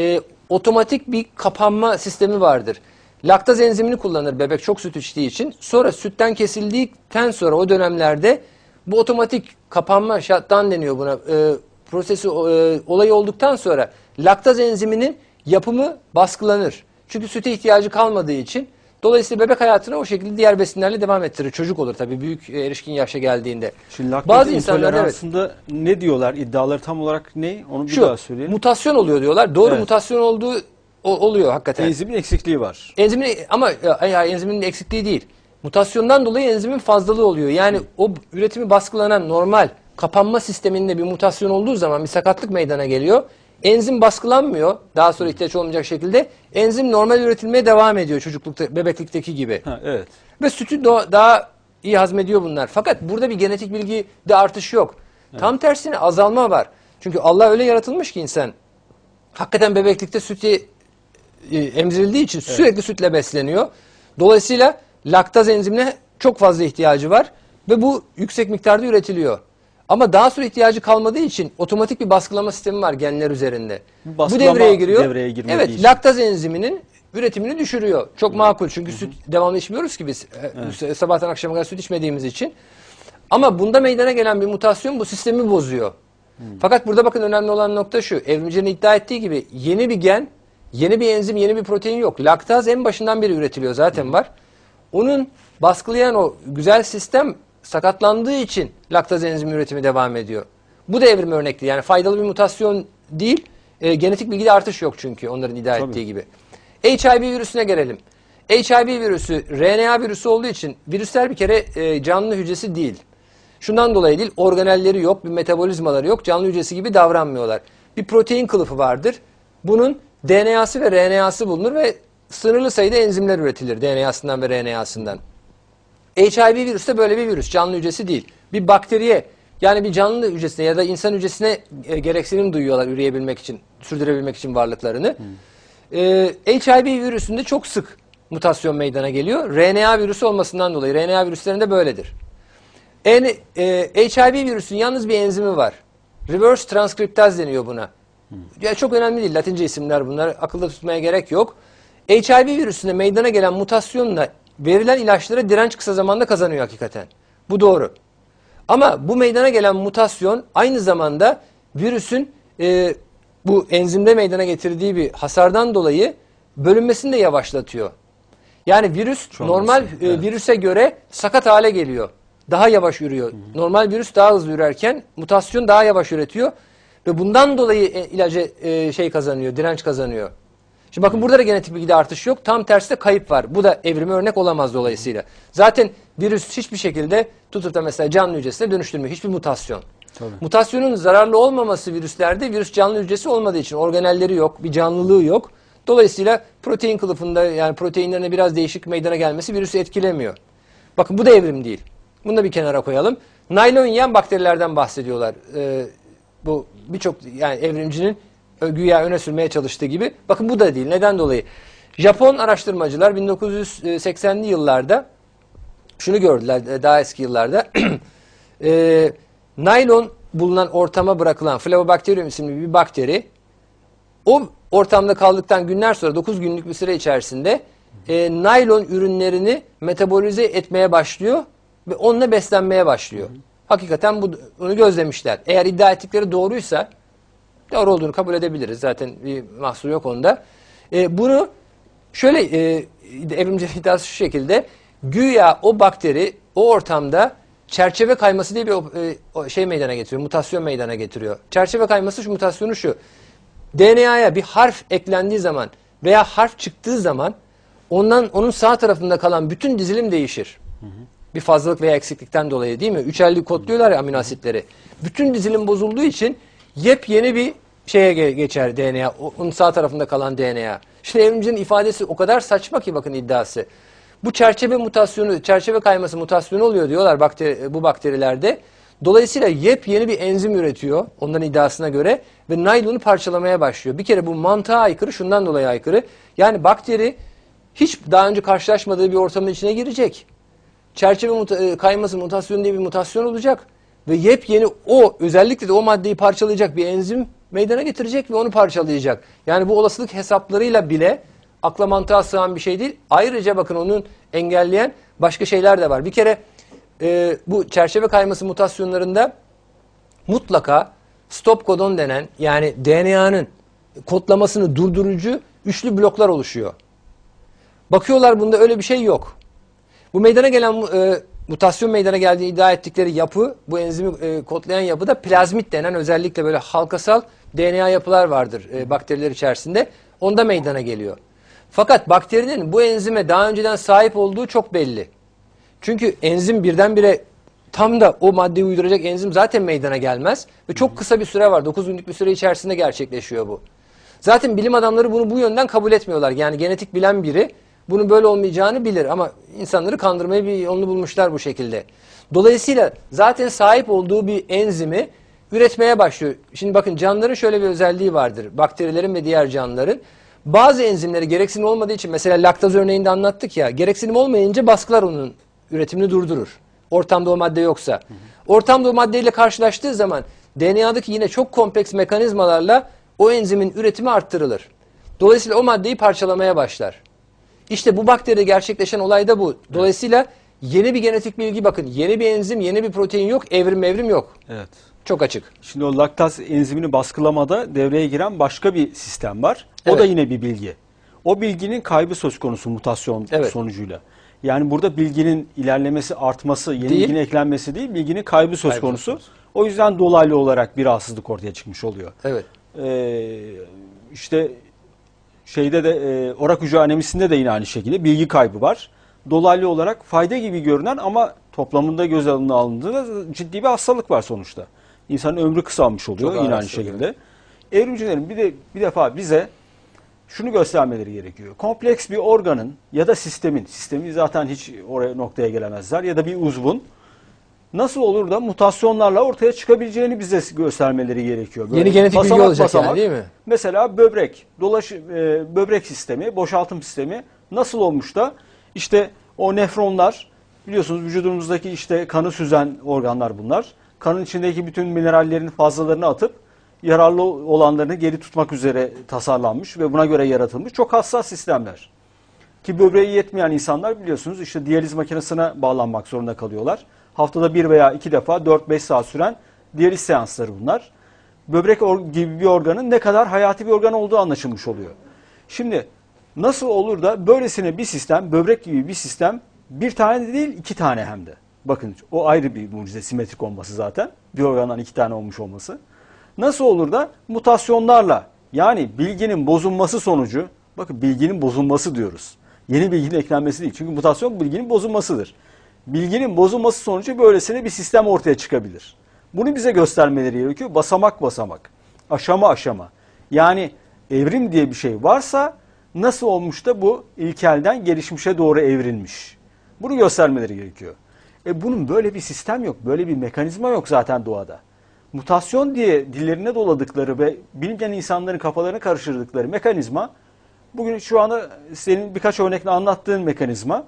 Speaker 1: otomatik bir kapanma sistemi vardır. Laktaz enzimini kullanır bebek çok süt içtiği için. Sonra sütten kesildikten sonra o dönemlerde bu otomatik kapanma, shutdown deniyor buna, prosesi olayı olduktan sonra laktaz enziminin yapımı baskılanır. Çünkü süte ihtiyacı kalmadığı için Dolayısıyla bebek hayatını o şekilde diğer besinlerle devam ettirir. Çocuk olur tabii, büyük erişkin yaşa geldiğinde.
Speaker 2: Şimdi laktoz
Speaker 1: Bazı insanlar
Speaker 2: intoleransında ne diyorlar? İddiaları tam olarak ne? Onu bir daha söyleyelim.
Speaker 1: Mutasyon oluyor diyorlar. Doğru,
Speaker 2: Evet.
Speaker 1: Mutasyon olduğu oluyor hakikaten.
Speaker 2: Enzimin eksikliği var.
Speaker 1: Enzimin eksikliği değil. Mutasyondan dolayı enzimin fazlalığı oluyor. Yani o üretimi baskılanan normal kapanma sisteminde bir mutasyon olduğu zaman bir sakatlık meydana geliyor. Enzim baskılanmıyor. Daha sonra ihtiyaç olmayacak şekilde enzim normal üretilmeye devam ediyor çocuklukta, bebeklikteki gibi.
Speaker 2: Ha, evet.
Speaker 1: Ve sütü daha iyi hazmediyor bunlar. Fakat burada bir genetik bilgide artış yok. Tam tersine azalma var. Çünkü Allah öyle yaratılmış ki insan hakikaten bebeklikte sütü emzirildiği için sürekli sütle besleniyor. Dolayısıyla laktaz enzimine çok fazla ihtiyacı var ve bu yüksek miktarda üretiliyor. Ama daha sonra ihtiyacı kalmadığı için otomatik bir baskılama sistemi var genler üzerinde. Bu devreye giriyor. Evet, laktaz enziminin üretimini düşürüyor. Çok makul çünkü süt devamlı içmiyoruz ki biz. Sabahtan akşama kadar süt içmediğimiz için. Ama bunda meydana gelen bir mutasyon bu sistemi bozuyor. Fakat burada bakın önemli olan nokta şu. Evrimcilerin iddia ettiği gibi yeni bir gen, yeni bir enzim, yeni bir protein yok. Laktaz en başından beri üretiliyor, zaten var. Onun baskılayan o güzel sistem sakatlandığı için laktaz enzimi üretimi devam ediyor. Bu da evrim örnekli. Yani faydalı bir mutasyon değil. Genetik bilgide artış yok çünkü onların iddia ettiği gibi. HIV virüsüne gelelim. HIV virüsü RNA virüsü olduğu için virüsler bir kere canlı hücresi değil. Şundan dolayı değil, organelleri yok, bir metabolizmaları yok, canlı hücresi gibi davranmıyorlar. Bir protein kılıfı vardır. Bunun DNA'sı ve RNA'sı bulunur ve sınırlı sayıda enzimler üretilir DNA'sından ve RNA'sından. HIV virüs de böyle bir virüs, canlı hücresi değil. Bir bakteriye, yani bir canlı hücresine ya da insan hücresine gereksinim duyuyorlar üreyebilmek için, sürdürebilmek için varlıklarını. HIV virüsünde çok sık mutasyon meydana geliyor. RNA virüsü olmasından dolayı. RNA virüslerinde böyledir. HIV virüsün yalnız bir enzimi var. Reverse transkriptaz deniyor buna. Yani çok önemli değil. Latince isimler bunlar. Akılda tutmaya gerek yok. HIV virüsünde meydana gelen mutasyonla verilen ilaçlara direnç kısa zamanda kazanıyor hakikaten. Bu doğru. Ama bu meydana gelen mutasyon aynı zamanda virüsün bu enzimde meydana getirdiği bir hasardan dolayı bölünmesini de yavaşlatıyor. Yani virüs
Speaker 2: çok
Speaker 1: normal virüse göre sakat hale geliyor. Daha yavaş ürüyor. Normal virüs daha hızlı ürerken mutasyon daha yavaş üretiyor. Ve bundan dolayı ilaca kazanıyor, direnç kazanıyor. Şimdi bakın burada da genetik bilgide artış yok. Tam tersi de kayıp var. Bu da evrime örnek olamaz dolayısıyla. Zaten virüs hiçbir şekilde tutup da mesela canlı hücresine dönüştürmüyor. Hiçbir mutasyon.
Speaker 2: Tabii.
Speaker 1: Mutasyonun zararlı olmaması virüslerde virüs canlı hücresi olmadığı için organelleri yok, bir canlılığı yok. Dolayısıyla protein kılıfında yani proteinlerine biraz değişik meydana gelmesi virüsü etkilemiyor. Bakın bu da evrim değil. Bunu da bir kenara koyalım. Naylon yiyen bakterilerden bahsediyorlar. Bu birçok yani evrimcinin güya öne sürmeye çalıştığı gibi. Bakın bu da değil. Neden dolayı? Japon araştırmacılar 1980'li yıllarda şunu gördüler daha eski yıllarda. Naylon bulunan ortama bırakılan Flavobacterium isimli bir bakteri o ortamda kaldıktan günler sonra 9 günlük bir süre içerisinde naylon ürünlerini metabolize etmeye başlıyor ve onunla beslenmeye başlıyor. Hakikaten bunu gözlemişler. Eğer iddia ettikleri doğruysa doğru olduğunu kabul edebiliriz. Zaten bir mahsur yok onda. Bunu şöyle evrimci iddiası şu şekilde güya o bakteri o ortamda çerçeve kayması diye bir meydana getiriyor. Mutasyon meydana getiriyor. Çerçeve kayması şu mutasyonu şu. DNA'ya bir harf eklendiği zaman veya harf çıktığı zaman onun sağ tarafında kalan bütün dizilim değişir. Bir fazlalık veya eksiklikten dolayı değil mi? Üçerli kodluyorlar ya amino asitleri. Bütün dizilim bozulduğu için yepyeni bir şeye geçer DNA. Onun sağ tarafında kalan DNA. İşte evrimcinin ifadesi o kadar saçma ki bakın iddiası. Bu çerçeve mutasyonu, çerçeve kayması mutasyonu oluyor diyorlar bu bakterilerde. Dolayısıyla yepyeni bir enzim üretiyor onların iddiasına göre ve naylonu parçalamaya başlıyor. Bir kere bu mantığa aykırı, şundan dolayı aykırı. Yani bakteri hiç daha önce karşılaşmadığı bir ortamın içine girecek. Çerçeve kayması mutasyonu diye bir mutasyon olacak ve yepyeni özellikle de o maddeyi parçalayacak bir enzim meydana getirecek ve onu parçalayacak. Yani bu olasılık hesaplarıyla bile akla mantığa sığan bir şey değil. Ayrıca bakın onun engelleyen başka şeyler de var. Bir kere bu çerçeve kayması mutasyonlarında mutlaka stop kodon denen yani DNA'nın kodlamasını durdurucu üçlü bloklar oluşuyor. Bakıyorlar bunda öyle bir şey yok. Bu meydana gelen mutasyon meydana geldiğini iddia ettikleri yapı, bu enzimi kodlayan yapıda plazmit denen özellikle böyle halkasal DNA yapılar vardır bakteriler içerisinde. Onda meydana geliyor. Fakat bakterinin bu enzime daha önceden sahip olduğu çok belli. Çünkü enzim birdenbire tam da o maddeyi uyduracak enzim zaten meydana gelmez. Ve çok kısa bir süre var. 9 günlük bir süre içerisinde gerçekleşiyor bu. Zaten bilim adamları bunu bu yönden kabul etmiyorlar. Yani genetik bilen biri bunun böyle olmayacağını bilir ama insanları kandırmayı bir yolunu bulmuşlar bu şekilde. Dolayısıyla zaten sahip olduğu bir enzimi üretmeye başlıyor. Şimdi bakın canlıların şöyle bir özelliği vardır. Bakterilerin ve diğer canlıların. Bazı enzimleri gereksinim olmadığı için mesela laktaz örneğinde anlattık ya, gereksinim olmayınca baskılar onun üretimini durdurur. Ortamda o madde yoksa. Ortamda o maddeyle karşılaştığı zaman DNA'daki yine çok kompleks mekanizmalarla o enzimin üretimi arttırılır. Dolayısıyla o maddeyi parçalamaya başlar. İşte bu bakteride gerçekleşen olay da bu. Dolayısıyla yeni bir genetik bilgi, bakın yeni bir enzim, yeni bir protein yok, evrim yok.
Speaker 2: Evet.
Speaker 1: Çok açık.
Speaker 2: Şimdi o laktaz enzimini baskılamada devreye giren başka bir sistem var. O
Speaker 1: Evet.
Speaker 2: da yine bir bilgi. O bilginin kaybı söz konusu mutasyon
Speaker 1: Evet.
Speaker 2: sonucuyla. Yani burada bilginin ilerlemesi, artması, yeni
Speaker 1: Değil.
Speaker 2: bilginin eklenmesi değil, bilginin kaybı söz
Speaker 1: Kaybı
Speaker 2: konusu.
Speaker 1: söz konusu.
Speaker 2: O yüzden dolaylı olarak bir rahatsızlık ortaya çıkmış oluyor.
Speaker 1: Evet.
Speaker 2: İşte şeyde de orak hücre anemisinde de yine aynı şekilde bilgi kaybı var. Dolaylı olarak fayda gibi görünen ama toplamında göz önüne alındığında ciddi bir hastalık var sonuçta. İnsanın ömrü kısalmış oluyor
Speaker 1: Çok
Speaker 2: yine
Speaker 1: ağır
Speaker 2: aynı
Speaker 1: hastalık,
Speaker 2: şekilde. Evrimcilerin bir defa bize şunu göstermeleri gerekiyor. Kompleks bir organın ya da sistemin zaten hiç oraya noktaya gelemezler ya da bir uzvun nasıl olur da mutasyonlarla ortaya çıkabileceğini bize göstermeleri gerekiyor. Böyle
Speaker 1: Yeni genetik bilgi
Speaker 2: basamak
Speaker 1: olacak
Speaker 2: basamak.
Speaker 1: yani, değil mi?
Speaker 2: Mesela böbrek sistemi, boşaltım sistemi nasıl olmuş da işte o nefronlar, biliyorsunuz vücudumuzdaki işte kanı süzen organlar bunlar. Kanın içindeki bütün minerallerin fazlalarını atıp yararlı olanlarını geri tutmak üzere tasarlanmış ve buna göre yaratılmış çok hassas sistemler. Ki böbreği yetmeyen insanlar biliyorsunuz işte diyaliz makinesine bağlanmak zorunda kalıyorlar. Haftada 1 veya 2 defa 4-5 saat süren diyaliz seansları bunlar. Böbrek gibi bir organın ne kadar hayati bir organ olduğu anlaşılmış oluyor. Şimdi nasıl olur da böylesine bir sistem, böbrek gibi bir sistem bir tane de değil 2 tane hem de. Bakın o ayrı bir mucize, simetrik olması zaten. Bir organdan 2 tane olmuş olması. Nasıl olur da mutasyonlarla, yani bilginin bozulması sonucu, bakın bilginin bozulması diyoruz. Yeni bilginin eklenmesi değil. Çünkü mutasyon bilginin bozulmasıdır. Bilginin bozulması sonucu böylesine bir sistem ortaya çıkabilir. Bunu bize göstermeleri gerekiyor. Basamak basamak, aşama aşama. Yani evrim diye bir şey varsa nasıl olmuş da bu ilkelden gelişmişe doğru evrilmiş. Bunu göstermeleri gerekiyor. Bunun böyle bir sistem yok, böyle bir mekanizma yok zaten doğada. Mutasyon diye dillerine doladıkları ve bilinmeyen insanların kafalarını karıştırdıkları mekanizma, bugün şu anda senin birkaç örnekle anlattığın mekanizma,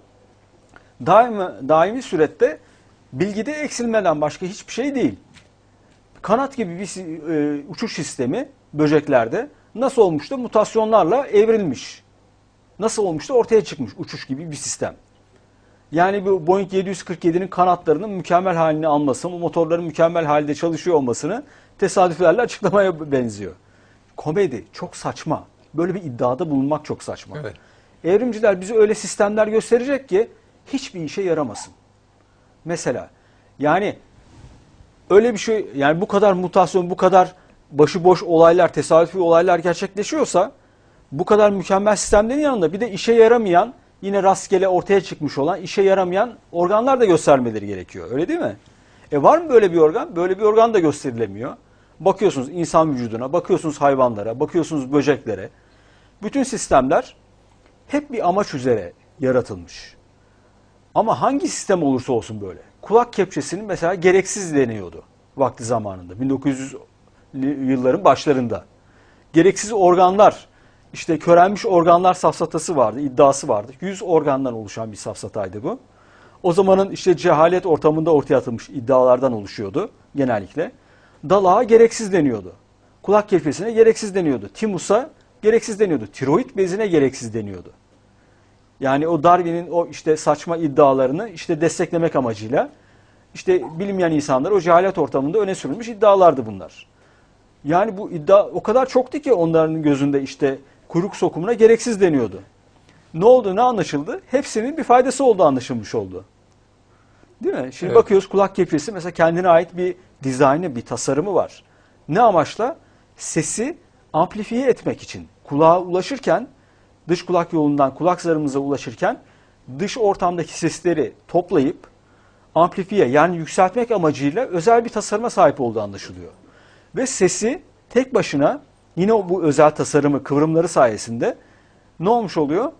Speaker 2: daimi surette bilgide eksilmeden başka hiçbir şey değil. Kanat gibi bir uçuş sistemi böceklerde nasıl olmuş da mutasyonlarla evrilmiş. Nasıl olmuş da ortaya çıkmış uçuş gibi bir sistem. Yani bu Boeing 747'nin kanatlarının mükemmel halini alması, bu motorların mükemmel halde çalışıyor olmasını tesadüflerle açıklamaya benziyor. Komedi, çok saçma. Böyle bir iddiada bulunmak çok saçma.
Speaker 1: Evet.
Speaker 2: Evrimciler bize öyle sistemler gösterecek ki hiçbir işe yaramasın. Mesela yani öyle bir şey, yani bu kadar mutasyon, bu kadar başıboş olaylar, tesadüfi olaylar gerçekleşiyorsa bu kadar mükemmel sistemlerin yanında bir de işe yaramayan, yine rastgele ortaya çıkmış olan işe yaramayan organlar da göstermeleri gerekiyor. Öyle değil mi? Var mı böyle bir organ? Böyle bir organ da gösterilemiyor. Bakıyorsunuz insan vücuduna, bakıyorsunuz hayvanlara, bakıyorsunuz böceklere. Bütün sistemler hep bir amaç üzere yaratılmış. Ama hangi sistem olursa olsun böyle. Kulak kepçesinin mesela gereksiz deniyordu vakti zamanında. 1900'lü yılların başlarında. Gereksiz organlar, işte körelmiş organlar safsatası vardı, iddiası vardı. 100 organdan oluşan bir safsataydı bu. O zamanın işte cehalet ortamında ortaya atılmış iddialardan oluşuyordu genellikle. Dalağa gereksiz deniyordu. Kulak kepçesine gereksiz deniyordu. Timus'a gereksiz deniyordu. Tiroid bezine gereksiz deniyordu. Yani o Darwin'in o işte saçma iddialarını işte desteklemek amacıyla işte bilinmeyen insanlar o cehalet ortamında öne sürülmüş iddialardı bunlar. Yani bu iddia o kadar çoktu ki onların gözünde işte kuyruk sokumuna gereksiz deniyordu. Ne oldu, ne anlaşıldı? Hepsinin bir faydası olduğu anlaşılmış oldu. Değil mi? Şimdi
Speaker 1: Evet.
Speaker 2: bakıyoruz kulak kepçesi mesela kendine ait bir dizaynı, bir tasarımı var. Ne amaçla? Sesi amplifiye etmek için. Kulağa ulaşırken, dış kulak yolundan kulak zarımıza ulaşırken dış ortamdaki sesleri toplayıp amplifiye yani yükseltmek amacıyla özel bir tasarıma sahip olduğu anlaşılıyor. Ve sesi tek başına yine bu özel tasarımı, kıvrımları sayesinde ne olmuş oluyor?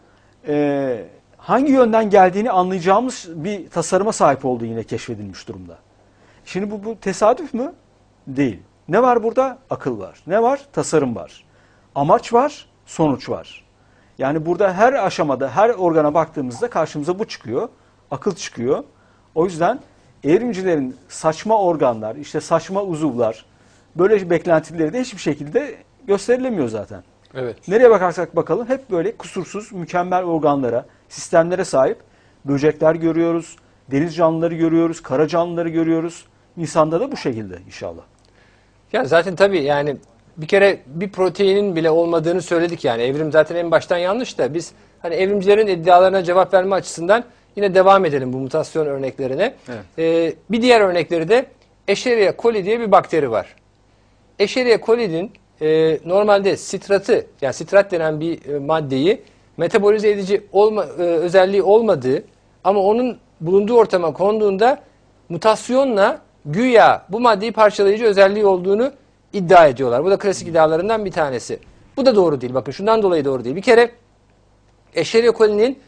Speaker 2: Hangi yönden geldiğini anlayacağımız bir tasarıma sahip olduğu yine keşfedilmiş durumda. Şimdi bu tesadüf mü? Değil. Ne var burada? Akıl var. Ne var? Tasarım var. Amaç var, sonuç var. Yani burada her aşamada, her organa baktığımızda karşımıza bu çıkıyor. Akıl çıkıyor. O yüzden evrimcilerin saçma organlar, işte saçma uzuvlar, böyle beklentileri de hiçbir şekilde gösterilemiyor zaten.
Speaker 1: Evet.
Speaker 2: Nereye bakarsak bakalım hep böyle kusursuz, mükemmel organlara, sistemlere sahip böcekler görüyoruz, deniz canlıları görüyoruz, kara canlıları görüyoruz. İnsanda da bu şekilde inşallah.
Speaker 1: Ya zaten tabii yani bir kere bir proteinin bile olmadığını söyledik yani. Evrim zaten en baştan yanlış da biz hani evrimcilerin iddialarına cevap verme açısından yine devam edelim bu mutasyon örneklerine.
Speaker 2: Evet.
Speaker 1: Bir diğer örnekleri de Escherichia coli diye bir bakteri var. Escherichia coli'nin normalde sitratı yani sitrat denen bir maddeyi metabolize edici özelliği olmadığı ama onun bulunduğu ortama konduğunda mutasyonla güya bu maddeyi parçalayıcı özelliği olduğunu iddia ediyorlar. Bu da klasik iddialarından bir tanesi. Bu da doğru değil. Bakın şundan dolayı doğru değil. Bir kere Escherichia coli'nin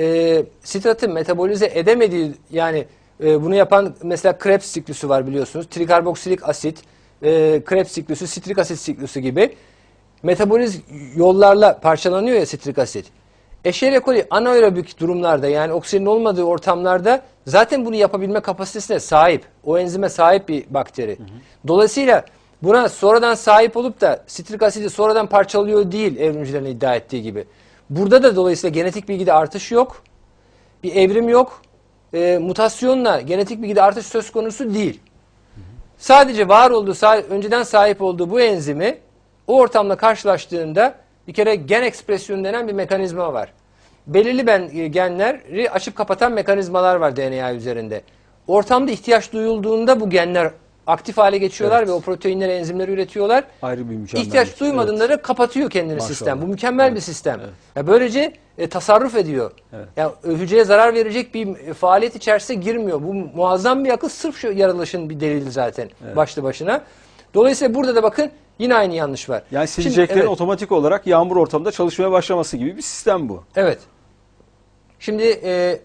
Speaker 1: sitratı metabolize edemediği yani bunu yapan mesela Krebs siklüsü var biliyorsunuz. Trikarboksilik asit, Krebs siklüsü, sitrik asit siklüsü gibi metaboliz yollarla parçalanıyor ya sitrik asit. Escherichia coli anaerobik durumlarda yani oksijenin olmadığı ortamlarda zaten bunu yapabilme kapasitesine sahip. O enzime sahip bir bakteri. Dolayısıyla buna sonradan sahip olup da sitrik asidi sonradan parçalıyor değil evrimcilerin iddia ettiği gibi. Burada da dolayısıyla genetik bilgide artış yok. Bir evrim yok. Mutasyonla genetik bilgide artış söz konusu değil. Sadece var olduğu, önceden sahip olduğu bu enzimi o ortamla karşılaştığında bir kere gen ekspresyonu denen bir mekanizma var. Belirli genleri açıp kapatan mekanizmalar var DNA üzerinde. Ortamda ihtiyaç duyulduğunda bu genler aktif hale geçiyorlar ve o proteinleri, enzimleri üretiyorlar.
Speaker 2: Ayrı bir mükemmel.
Speaker 1: İhtiyaç duymadığında kapatıyor kendini
Speaker 2: Maşallah.
Speaker 1: sistem. Bu mükemmel bir sistem. Ya böylece tasarruf ediyor. Ya hücreye zarar verecek bir faaliyet içerisine girmiyor. Bu muazzam bir akıl sırf şu yaratılışın bir delili zaten başlı başına. Dolayısıyla burada da bakın yine aynı yanlış var.
Speaker 2: Yani sileceklerin otomatik olarak yağmur ortamında çalışmaya başlaması gibi bir sistem bu.
Speaker 1: Evet. Şimdi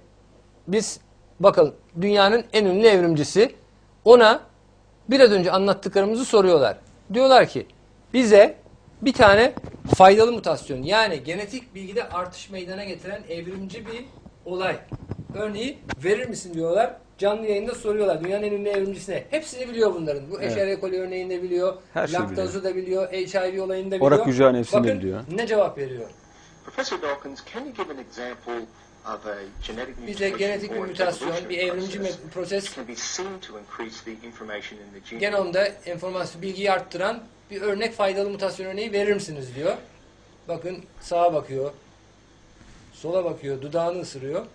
Speaker 1: biz bakalım dünyanın en ünlü evrimcisi ona biraz önce anlattıklarımızı soruyorlar. Diyorlar ki bize bir tane faydalı mutasyon yani genetik bilgide artış meydana getiren evrimci bir olay örneği verir misin diyorlar. Canlı yayında soruyorlar dünyanın en ünlü evrimcisine. Hepsini biliyor bunların. Bu Escherichia coli örneğini de biliyor. Laktozu da biliyor. HIV olayını da biliyor.
Speaker 2: Orak hücrenin hepsini
Speaker 1: bakın,
Speaker 2: biliyor.
Speaker 1: ne cevap veriyor?
Speaker 3: Professor Dawkins, can you give an example of a genetic
Speaker 1: Bize
Speaker 3: mutation
Speaker 1: genetik bir
Speaker 3: or
Speaker 1: mutasyon,
Speaker 3: evolutionary
Speaker 1: bir evrimci
Speaker 3: process
Speaker 1: proses
Speaker 3: which can be seen to increase the information in the gene?
Speaker 1: genomda enformasyon, bilgiyi arttıran bir örnek faydalı mutasyon örneği verir misiniz diyor. Bakın sağa bakıyor, sola bakıyor, dudağını ısırıyor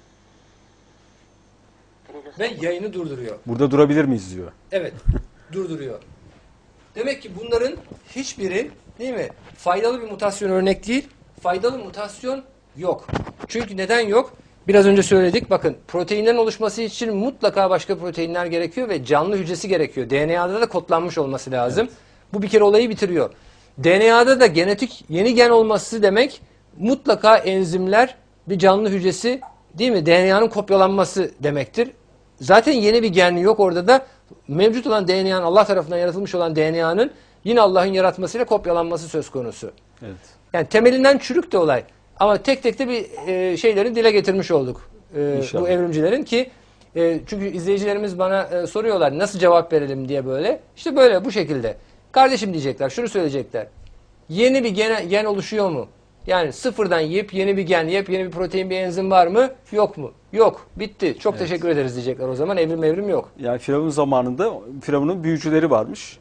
Speaker 1: ve yayını durduruyor.
Speaker 2: Burada durabilir miyiz diyor.
Speaker 1: Evet, durduruyor. Demek ki bunların hiçbiri değil mi? Faydalı bir mutasyon örnek değil, faydalı mutasyon yok. Çünkü neden yok? Biraz önce söyledik. Bakın proteinlerin oluşması için mutlaka başka proteinler gerekiyor ve canlı hücresi gerekiyor. DNA'da da kodlanmış olması lazım. Evet. Bu bir kere olayı bitiriyor. DNA'da da genetik yeni gen olması demek mutlaka enzimler bir canlı hücresi değil mi? DNA'nın kopyalanması demektir. Zaten yeni bir gen yok orada da mevcut olan DNA'nın Allah tarafından yaratılmış olan DNA'nın yine Allah'ın yaratmasıyla kopyalanması söz konusu.
Speaker 2: Evet.
Speaker 1: Yani temelinden çürük de olay. Ama tek tek de bir şeyleri dile getirmiş olduk. Bu evrimcilerin ki çünkü izleyicilerimiz bana soruyorlar nasıl cevap verelim diye böyle. İşte böyle bu şekilde. Kardeşim diyecekler, şunu söyleyecekler. Yeni bir gen oluşuyor mu? Yani sıfırdan yeni bir gen, yeni bir protein, bir enzim var mı? Yok mu? Yok. Bitti. Çok teşekkür ederiz diyecekler o zaman. Evrim yok.
Speaker 2: Yani Firavun zamanında Firavun'un büyücüleri varmış.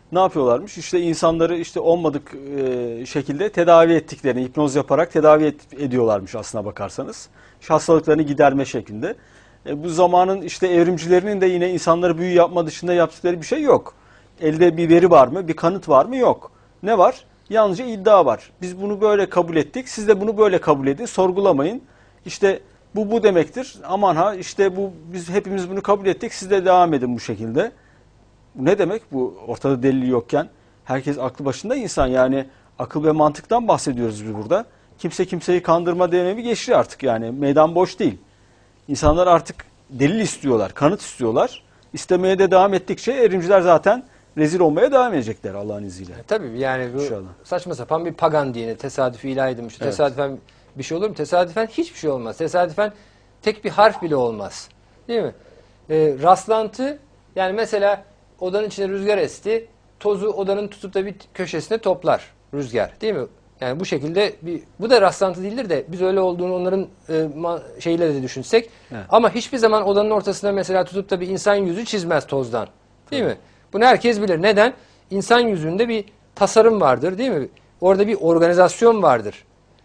Speaker 2: ne yapıyorlarmış? İşte insanları işte olmadık şekilde tedavi ettiklerini, hipnoz yaparak tedavi ediyorlarmış aslına bakarsanız. İşte hastalıklarını giderme şeklinde. Bu zamanın işte evrimcilerinin de yine insanları büyü yapma dışında yaptıkları bir şey yok. Elde bir veri var mı? Bir kanıt var mı? Yok. Ne var? Yalnızca iddia var. Biz bunu böyle kabul ettik. Siz de bunu böyle kabul edin. Sorgulamayın. İşte bu demektir. Aman ha işte biz hepimiz bunu kabul ettik. Siz de devam edin bu şekilde. Ne demek bu ortada delil yokken? Herkes aklı başında insan, yani akıl ve mantıktan bahsediyoruz biz burada. Kimse kimseyi kandırma dönemi geçti artık, yani meydan boş değil. İnsanlar artık delil istiyorlar, kanıt istiyorlar. İstemeye de devam ettikçe evrimciler zaten rezil olmaya devam edecekler Allah'ın izniyle.
Speaker 1: Tabii yani bu
Speaker 2: İnşallah.
Speaker 1: saçma sapan bir pagan dini, tesadüfi ilahi demiş.
Speaker 2: Evet.
Speaker 1: Tesadüfen bir şey olur mu? Tesadüfen hiçbir şey olmaz. Tesadüfen tek bir harf bile olmaz. Değil mi? Rastlantı, yani mesela odanın içine rüzgar esti, tozu odanın tutup da bir köşesine toplar rüzgar, değil mi? Yani bu şekilde bu da rastlantı değildir de biz öyle olduğunu onların şeyle de düşünsek.
Speaker 2: Evet.
Speaker 1: Ama hiçbir zaman odanın ortasına mesela tutup da bir insan yüzü çizmez tozdan. Değil mi? Bunu herkes bilir. Neden? İnsan yüzünde bir tasarım vardır, değil mi? Orada bir organizasyon vardır.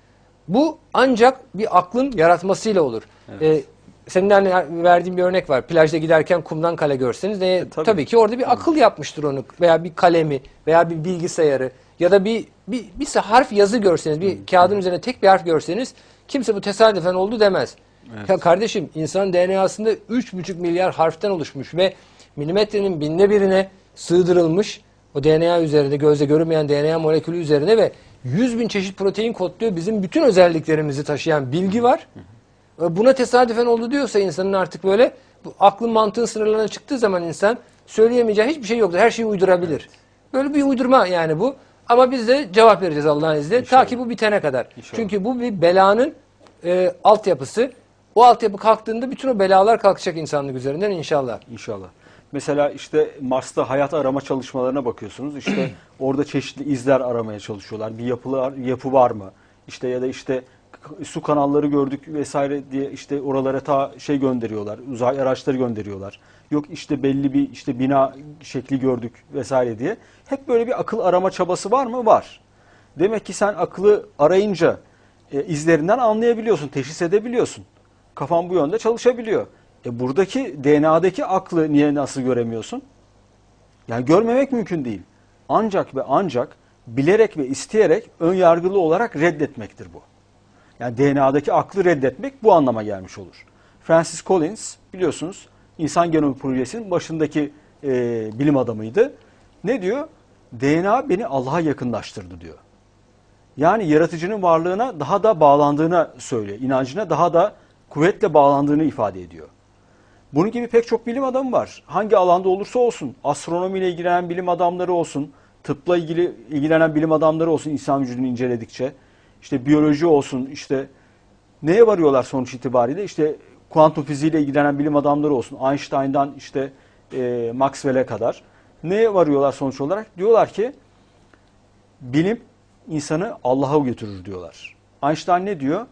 Speaker 1: Bu ancak bir aklın yaratmasıyla olur.
Speaker 2: Evet.
Speaker 1: Senin de hani verdiğin bir örnek var. Plajda giderken kumdan kale görseniz tabii ki orada bir akıl yapmıştır onu. Veya bir kalemi veya bir bilgisayarı ya da bir harf yazı görseniz, bir kağıdın üzerine tek bir harf görseniz kimse bu tesadüfen oldu demez.
Speaker 2: Evet.
Speaker 1: Ya kardeşim, insan DNA'sında 3,5 milyar harften oluşmuş ve milimetrenin binde birine sığdırılmış o DNA üzerinde, gözle görünmeyen DNA molekülü üzerine ve 100.000 çeşit protein kodluyor bizim bütün özelliklerimizi taşıyan bilgi var. Buna tesadüfen oldu diyorsa insanın artık böyle aklın mantığın sınırlarına çıktığı zaman insan söyleyemeyeceği hiçbir şey yoktur. Her şeyi uydurabilir. Böyle bir uydurma yani bu. Ama biz de cevap vereceğiz Allah'ın izniyle.
Speaker 2: İnşallah.
Speaker 1: Ta ki bu bitene kadar.
Speaker 2: İnşallah.
Speaker 1: Çünkü bu bir belanın altyapısı. O altyapı kalktığında bütün o belalar kalkacak insanlık üzerinden inşallah.
Speaker 2: İnşallah. Mesela işte Mars'ta hayat arama çalışmalarına bakıyorsunuz. İşte orada çeşitli izler aramaya çalışıyorlar. Bir yapı var mı? İşte ya da işte su kanalları gördük vesaire diye işte oralara gönderiyorlar. Uzay araçları gönderiyorlar. Yok işte belli bir işte bina şekli gördük vesaire diye. Hep böyle bir akıl arama çabası var mı? Var. Demek ki sen aklı arayınca izlerinden anlayabiliyorsun, teşhis edebiliyorsun. Kafan bu yönde çalışabiliyor. Buradaki DNA'daki aklı niye nasıl göremiyorsun? Yani görmemek mümkün değil. Ancak ve ancak bilerek ve isteyerek ön yargılı olarak reddetmektir bu. Yani DNA'daki aklı reddetmek bu anlama gelmiş olur. Francis Collins biliyorsunuz İnsan Genomu Projesi'nin başındaki bilim adamıydı. Ne diyor? DNA beni Allah'a yakınlaştırdı diyor. Yani yaratıcının varlığına daha da bağlandığını söylüyor. İnancına daha da kuvvetle bağlandığını ifade ediyor. Bunun gibi pek çok bilim adamı var. Hangi alanda olursa olsun, astronomiyle ilgilenen bilim adamları olsun, tıpla ilgilenen bilim adamları olsun insan vücudunu inceledikçe, işte biyoloji olsun, işte neye varıyorlar sonuç itibariyle? İşte kuantum fiziğiyle ilgilenen bilim adamları olsun, Einstein'dan işte Maxwell'e kadar. Neye varıyorlar sonuç olarak? Diyorlar ki bilim insanı Allah'a götürür diyorlar. Einstein ne diyor?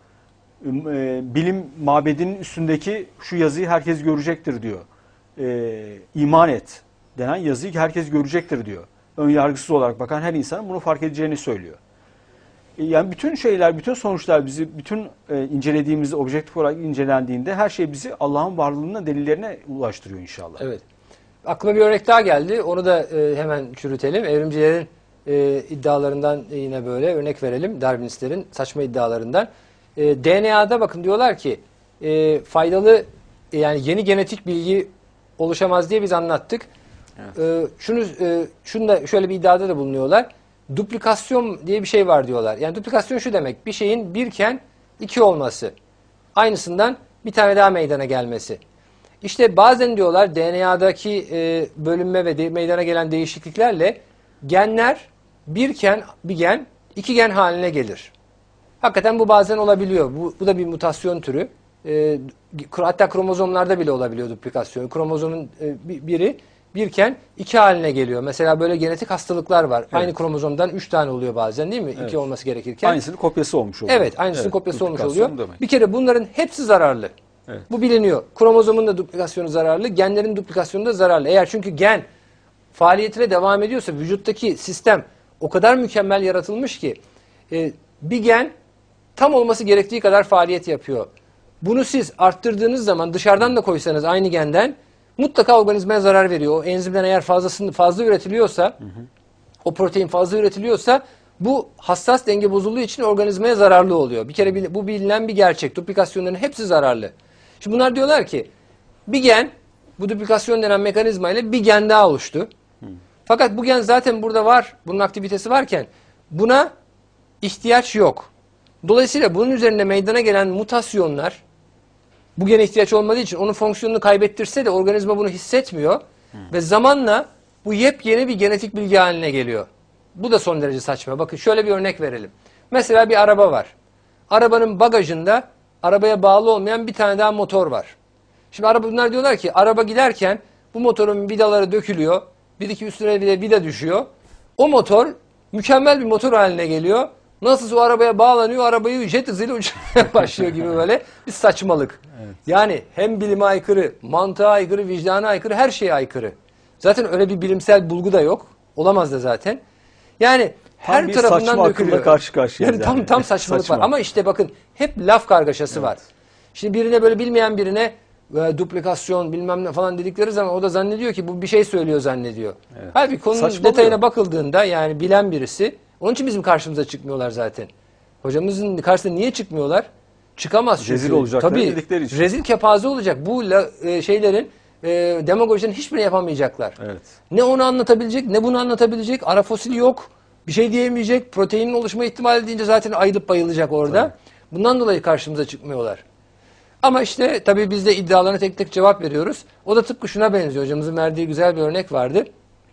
Speaker 2: Bilim mabedinin üstündeki şu yazıyı herkes görecektir diyor. İman et denen yazıyı herkes görecektir diyor. Ön yargısız olarak bakan her insanın bunu fark edeceğini söylüyor. Yani bütün şeyler, bütün sonuçlar bizi, bütün incelediğimizde, objektif olarak incelendiğinde her şey bizi Allah'ın varlığına, delillerine ulaştırıyor inşallah.
Speaker 1: Evet. Aklıma bir örnek daha geldi. Onu da hemen çürütelim. Evrimcilerin iddialarından yine böyle örnek verelim. Darwinistlerin saçma iddialarından. DNA'da bakın diyorlar ki faydalı yani yeni genetik bilgi oluşamaz diye biz anlattık. Evet. Şunu da şöyle bir iddiada da bulunuyorlar. Duplikasyon diye bir şey var diyorlar. Yani duplikasyon şu demek. Bir şeyin birken iki olması. Aynısından bir tane daha meydana gelmesi. İşte bazen diyorlar DNA'daki bölünme ve meydana gelen değişikliklerle genler birken bir gen iki gen haline gelir. Hakikaten bu bazen olabiliyor. Bu da bir mutasyon türü. Hatta kromozomlarda bile olabiliyor duplikasyon. Kromozomun biri birken iki haline geliyor. Mesela böyle genetik hastalıklar var. Evet. Aynı kromozomdan 3 tane oluyor bazen, değil mi? Evet. 2 olması gerekirken.
Speaker 2: Aynısının kopyası olmuş oluyor.
Speaker 1: Evet, aynısının kopyası olmuş oluyor. Demek. Bir kere bunların hepsi zararlı. Evet. Bu biliniyor. Kromozomun da duplikasyonu zararlı, genlerin duplikasyonu da zararlı. Eğer çünkü gen faaliyetine devam ediyorsa, vücuttaki sistem o kadar mükemmel yaratılmış ki bir gen tam olması gerektiği kadar faaliyet yapıyor. Bunu siz arttırdığınız zaman dışarıdan da koysanız aynı genden mutlaka organizmaya zarar veriyor. O enzimden eğer fazla üretiliyorsa, o protein fazla üretiliyorsa bu hassas denge bozulduğu için organizmaya zararlı oluyor. Bir kere bu bilinen bir gerçek. Duplikasyonların hepsi zararlı. Şimdi bunlar diyorlar ki bir gen, bu duplikasyon denen mekanizma ile bir gen daha oluştu. Fakat bu gen zaten burada var, bunun aktivitesi varken buna ihtiyaç yok. Dolayısıyla bunun üzerinde meydana gelen mutasyonlar bu gene ihtiyaç olmadığı için onun fonksiyonunu kaybettirse de organizma bunu hissetmiyor. Ve zamanla bu yepyeni bir genetik bilgi haline geliyor. Bu da son derece saçma. Bakın şöyle bir örnek verelim. Mesela bir araba var. Arabanın bagajında arabaya bağlı olmayan bir tane daha motor var. Şimdi bunlar diyorlar ki araba giderken bu motorun vidaları dökülüyor. Bir iki üstüne bir de vida düşüyor. O motor mükemmel bir motor haline geliyor. Nasılsa o arabaya bağlanıyor, arabayı jet hızıyla uçurmaya başlıyor gibi böyle bir saçmalık. Evet. Yani hem bilime aykırı, mantığa aykırı, vicdana aykırı, her şeye aykırı. Zaten öyle bir bilimsel bulgu da yok. Olamaz da zaten. Yani her tarafından dökülüyor.
Speaker 2: Karşı karşıyayız
Speaker 1: yani. Tam saçmalık var. Ama işte bakın hep laf kargaşası var. Şimdi birine böyle bilmeyen birine duplikasyon bilmem ne falan dedikleri zaman o da zannediyor ki bu bir şey söylüyor zannediyor. Evet. Halbuki konunun detayına bakıldığında yani bilen birisi, onun için bizim karşımıza çıkmıyorlar zaten. Hocamızın karşısına niye çıkmıyorlar? Çıkamaz çünkü.
Speaker 2: Rezil olacaklar.
Speaker 1: Tabii rezil kepaze olacak. Bu şeylerin demagojilerin hiçbirini yapamayacaklar.
Speaker 2: Evet.
Speaker 1: Ne onu anlatabilecek ne bunu anlatabilecek. Ara fosili yok. Bir şey diyemeyecek. Proteinin oluşma ihtimali deyince zaten ayılıp bayılacak orada. Tabii. Bundan dolayı karşımıza çıkmıyorlar. Ama işte tabii biz de iddialarına tek tek cevap veriyoruz. O da tıpkı şuna benziyor. Hocamızın verdiği güzel bir örnek vardı.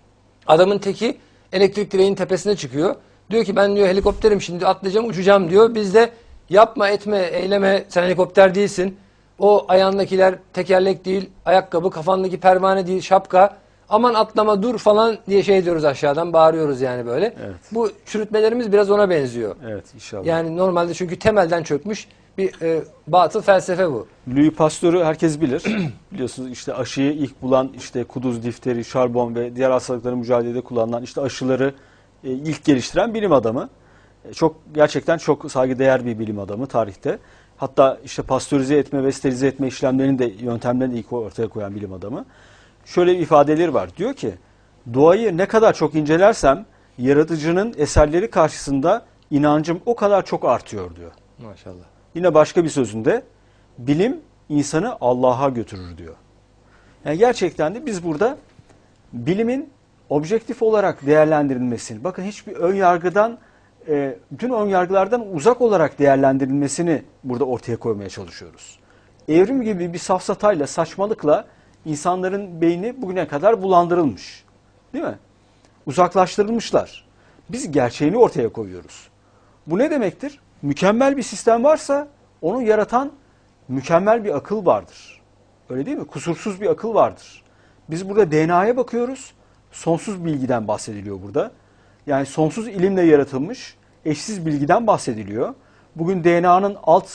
Speaker 1: Adamın teki elektrik direğinin tepesine çıkıyor. Diyor ki ben diyor helikopterim şimdi atlayacağım uçacağım diyor. Biz de yapma etme eyleme sen helikopter değilsin. O ayağındakiler tekerlek değil, ayakkabı, kafandaki pervane değil, şapka. Aman atlama dur falan diye şey diyoruz aşağıdan bağırıyoruz yani böyle. Evet. Bu çürütmelerimiz biraz ona benziyor.
Speaker 2: Evet inşallah.
Speaker 1: Yani normalde çünkü temelden çökmüş bir batıl felsefe bu.
Speaker 2: Louis Pasteur'ü herkes bilir. Biliyorsunuz işte aşıyı ilk bulan işte kuduz, difteri, şarbon ve diğer hastalıkların mücadelede kullanılan işte aşıları ilk geliştiren bilim adamı. Gerçekten çok saygıdeğer bir bilim adamı tarihte. Hatta işte pastörize etme ve sterilize etme işlemlerinin de yöntemlerini ilk ortaya koyan bilim adamı. Şöyle bir ifadeleri var. Diyor ki doğayı ne kadar çok incelersem yaratıcının eserleri karşısında inancım o kadar çok artıyor diyor.
Speaker 1: Maşallah.
Speaker 2: Yine başka bir sözünde bilim insanı Allah'a götürür diyor. Yani gerçekten de biz burada bilimin objektif olarak değerlendirilmesini, bakın hiçbir ön yargıdan, bütün ön yargılardan uzak olarak değerlendirilmesini burada ortaya koymaya çalışıyoruz. Evrim gibi bir safsatayla, saçmalıkla insanların beyni bugüne kadar bulandırılmış. Değil mi? Uzaklaştırılmışlar. Biz gerçeğini ortaya koyuyoruz. Bu ne demektir? Mükemmel bir sistem varsa onu yaratan mükemmel bir akıl vardır. Öyle değil mi? Kusursuz bir akıl vardır. Biz burada DNA'ya bakıyoruz. Sonsuz bilgiden bahsediliyor burada. Yani sonsuz ilimle yaratılmış eşsiz bilgiden bahsediliyor. Bugün DNA'nın alt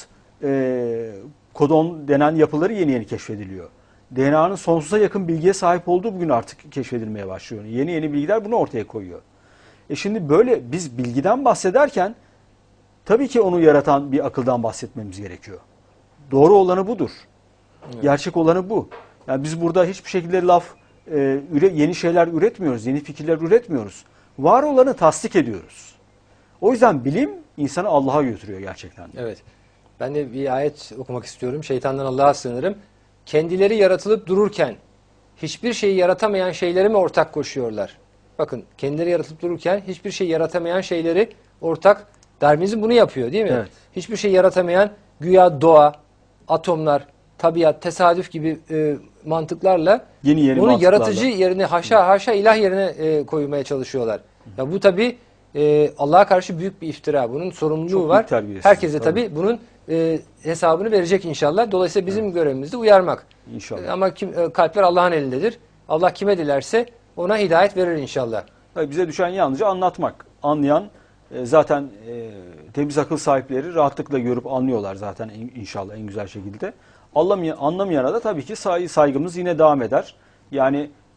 Speaker 2: kodon denen yapıları yeni yeni keşfediliyor. DNA'nın sonsuza yakın bilgiye sahip olduğu bugün artık keşfedilmeye başlıyor. Yeni yeni bilgiler bunu ortaya koyuyor. Şimdi böyle biz bilgiden bahsederken tabii ki onu yaratan bir akıldan bahsetmemiz gerekiyor. Doğru olanı budur. Evet. Gerçek olanı bu. Yani biz burada hiçbir şekilde yeni şeyler üretmiyoruz, yeni fikirler üretmiyoruz. Var olanı tasdik ediyoruz. O yüzden bilim insanı Allah'a götürüyor gerçekten.
Speaker 1: Evet. Ben de bir ayet okumak istiyorum. Şeytandan Allah'a sığınırım. Kendileri yaratılıp dururken hiçbir şeyi yaratamayan şeyleri mi ortak koşuyorlar? Bakın kendileri yaratılıp dururken hiçbir şey yaratamayan şeyleri ortak. Darwinizm bunu yapıyor değil mi?
Speaker 2: Evet.
Speaker 1: Hiçbir şey yaratamayan güya doğa, atomlar, tabiat, tesadüf gibi mantıklarla
Speaker 2: yeni
Speaker 1: onu yaratıcı yerine haşa ilah yerine koymaya çalışıyorlar. Ya bu tabii Allah'a karşı büyük bir iftira. Bunun sorumluluğu
Speaker 2: çok
Speaker 1: var. Herkes de tabii bunun hesabını verecek inşallah. Dolayısıyla bizim görevimiz de uyarmak.
Speaker 2: İnşallah.
Speaker 1: Ama kalpler Allah'ın elindedir. Allah kime dilerse ona hidayet verir inşallah.
Speaker 2: Tabii bize düşen yalnızca anlatmak. Anlayan zaten temiz akıl sahipleri rahatlıkla görüp anlıyorlar zaten inşallah en güzel şekilde. Anlamayana da tabii ki saygımız yine devam eder. Yani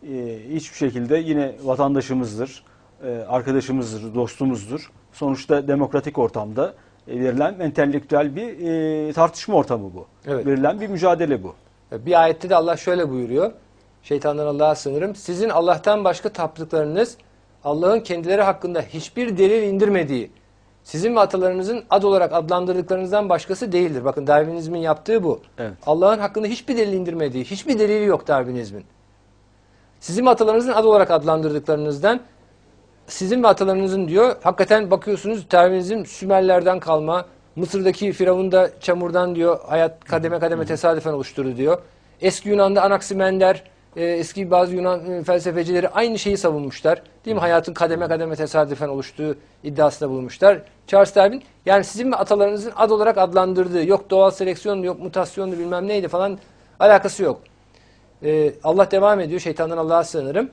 Speaker 2: hiçbir şekilde yine vatandaşımızdır, arkadaşımızdır, dostumuzdur. Sonuçta demokratik ortamda verilen entelektüel bir tartışma ortamı bu.
Speaker 1: Evet.
Speaker 2: Verilen bir mücadele bu.
Speaker 1: Bir ayette de Allah şöyle buyuruyor. Şeytandan Allah'a sığınırım. Sizin Allah'tan başka taptıklarınız Allah'ın kendileri hakkında hiçbir delil indirmediği, sizin ve atalarınızın ad olarak adlandırdıklarınızdan başkası değildir. Bakın Darwinizmin yaptığı bu.
Speaker 2: Evet.
Speaker 1: Allah'ın hakkında hiçbir delil indirmediği, hiçbir delili yok Darwinizmin. Sizin ve atalarınızın ad olarak adlandırdıklarınızdan, sizin ve atalarınızın diyor, hakikaten bakıyorsunuz Darwinizm Sümerlerden kalma, Mısır'daki Firavun da çamurdan diyor, hayat kademe kademe tesadüfen oluşturdu diyor. Eski Yunan'da Anaximander, eski bazı Yunan felsefecileri aynı şeyi savunmuşlar. Değil mi? Hayatın kademe kademe tesadüfen oluştuğu iddiasında bulunmuşlar. Charles Darwin, yani sizin ve atalarınızın ad olarak adlandırdığı, yok doğal seleksiyondu, yok mutasyondu, bilmem neydi falan alakası yok. Allah devam ediyor, şeytandan Allah'a sığınırım.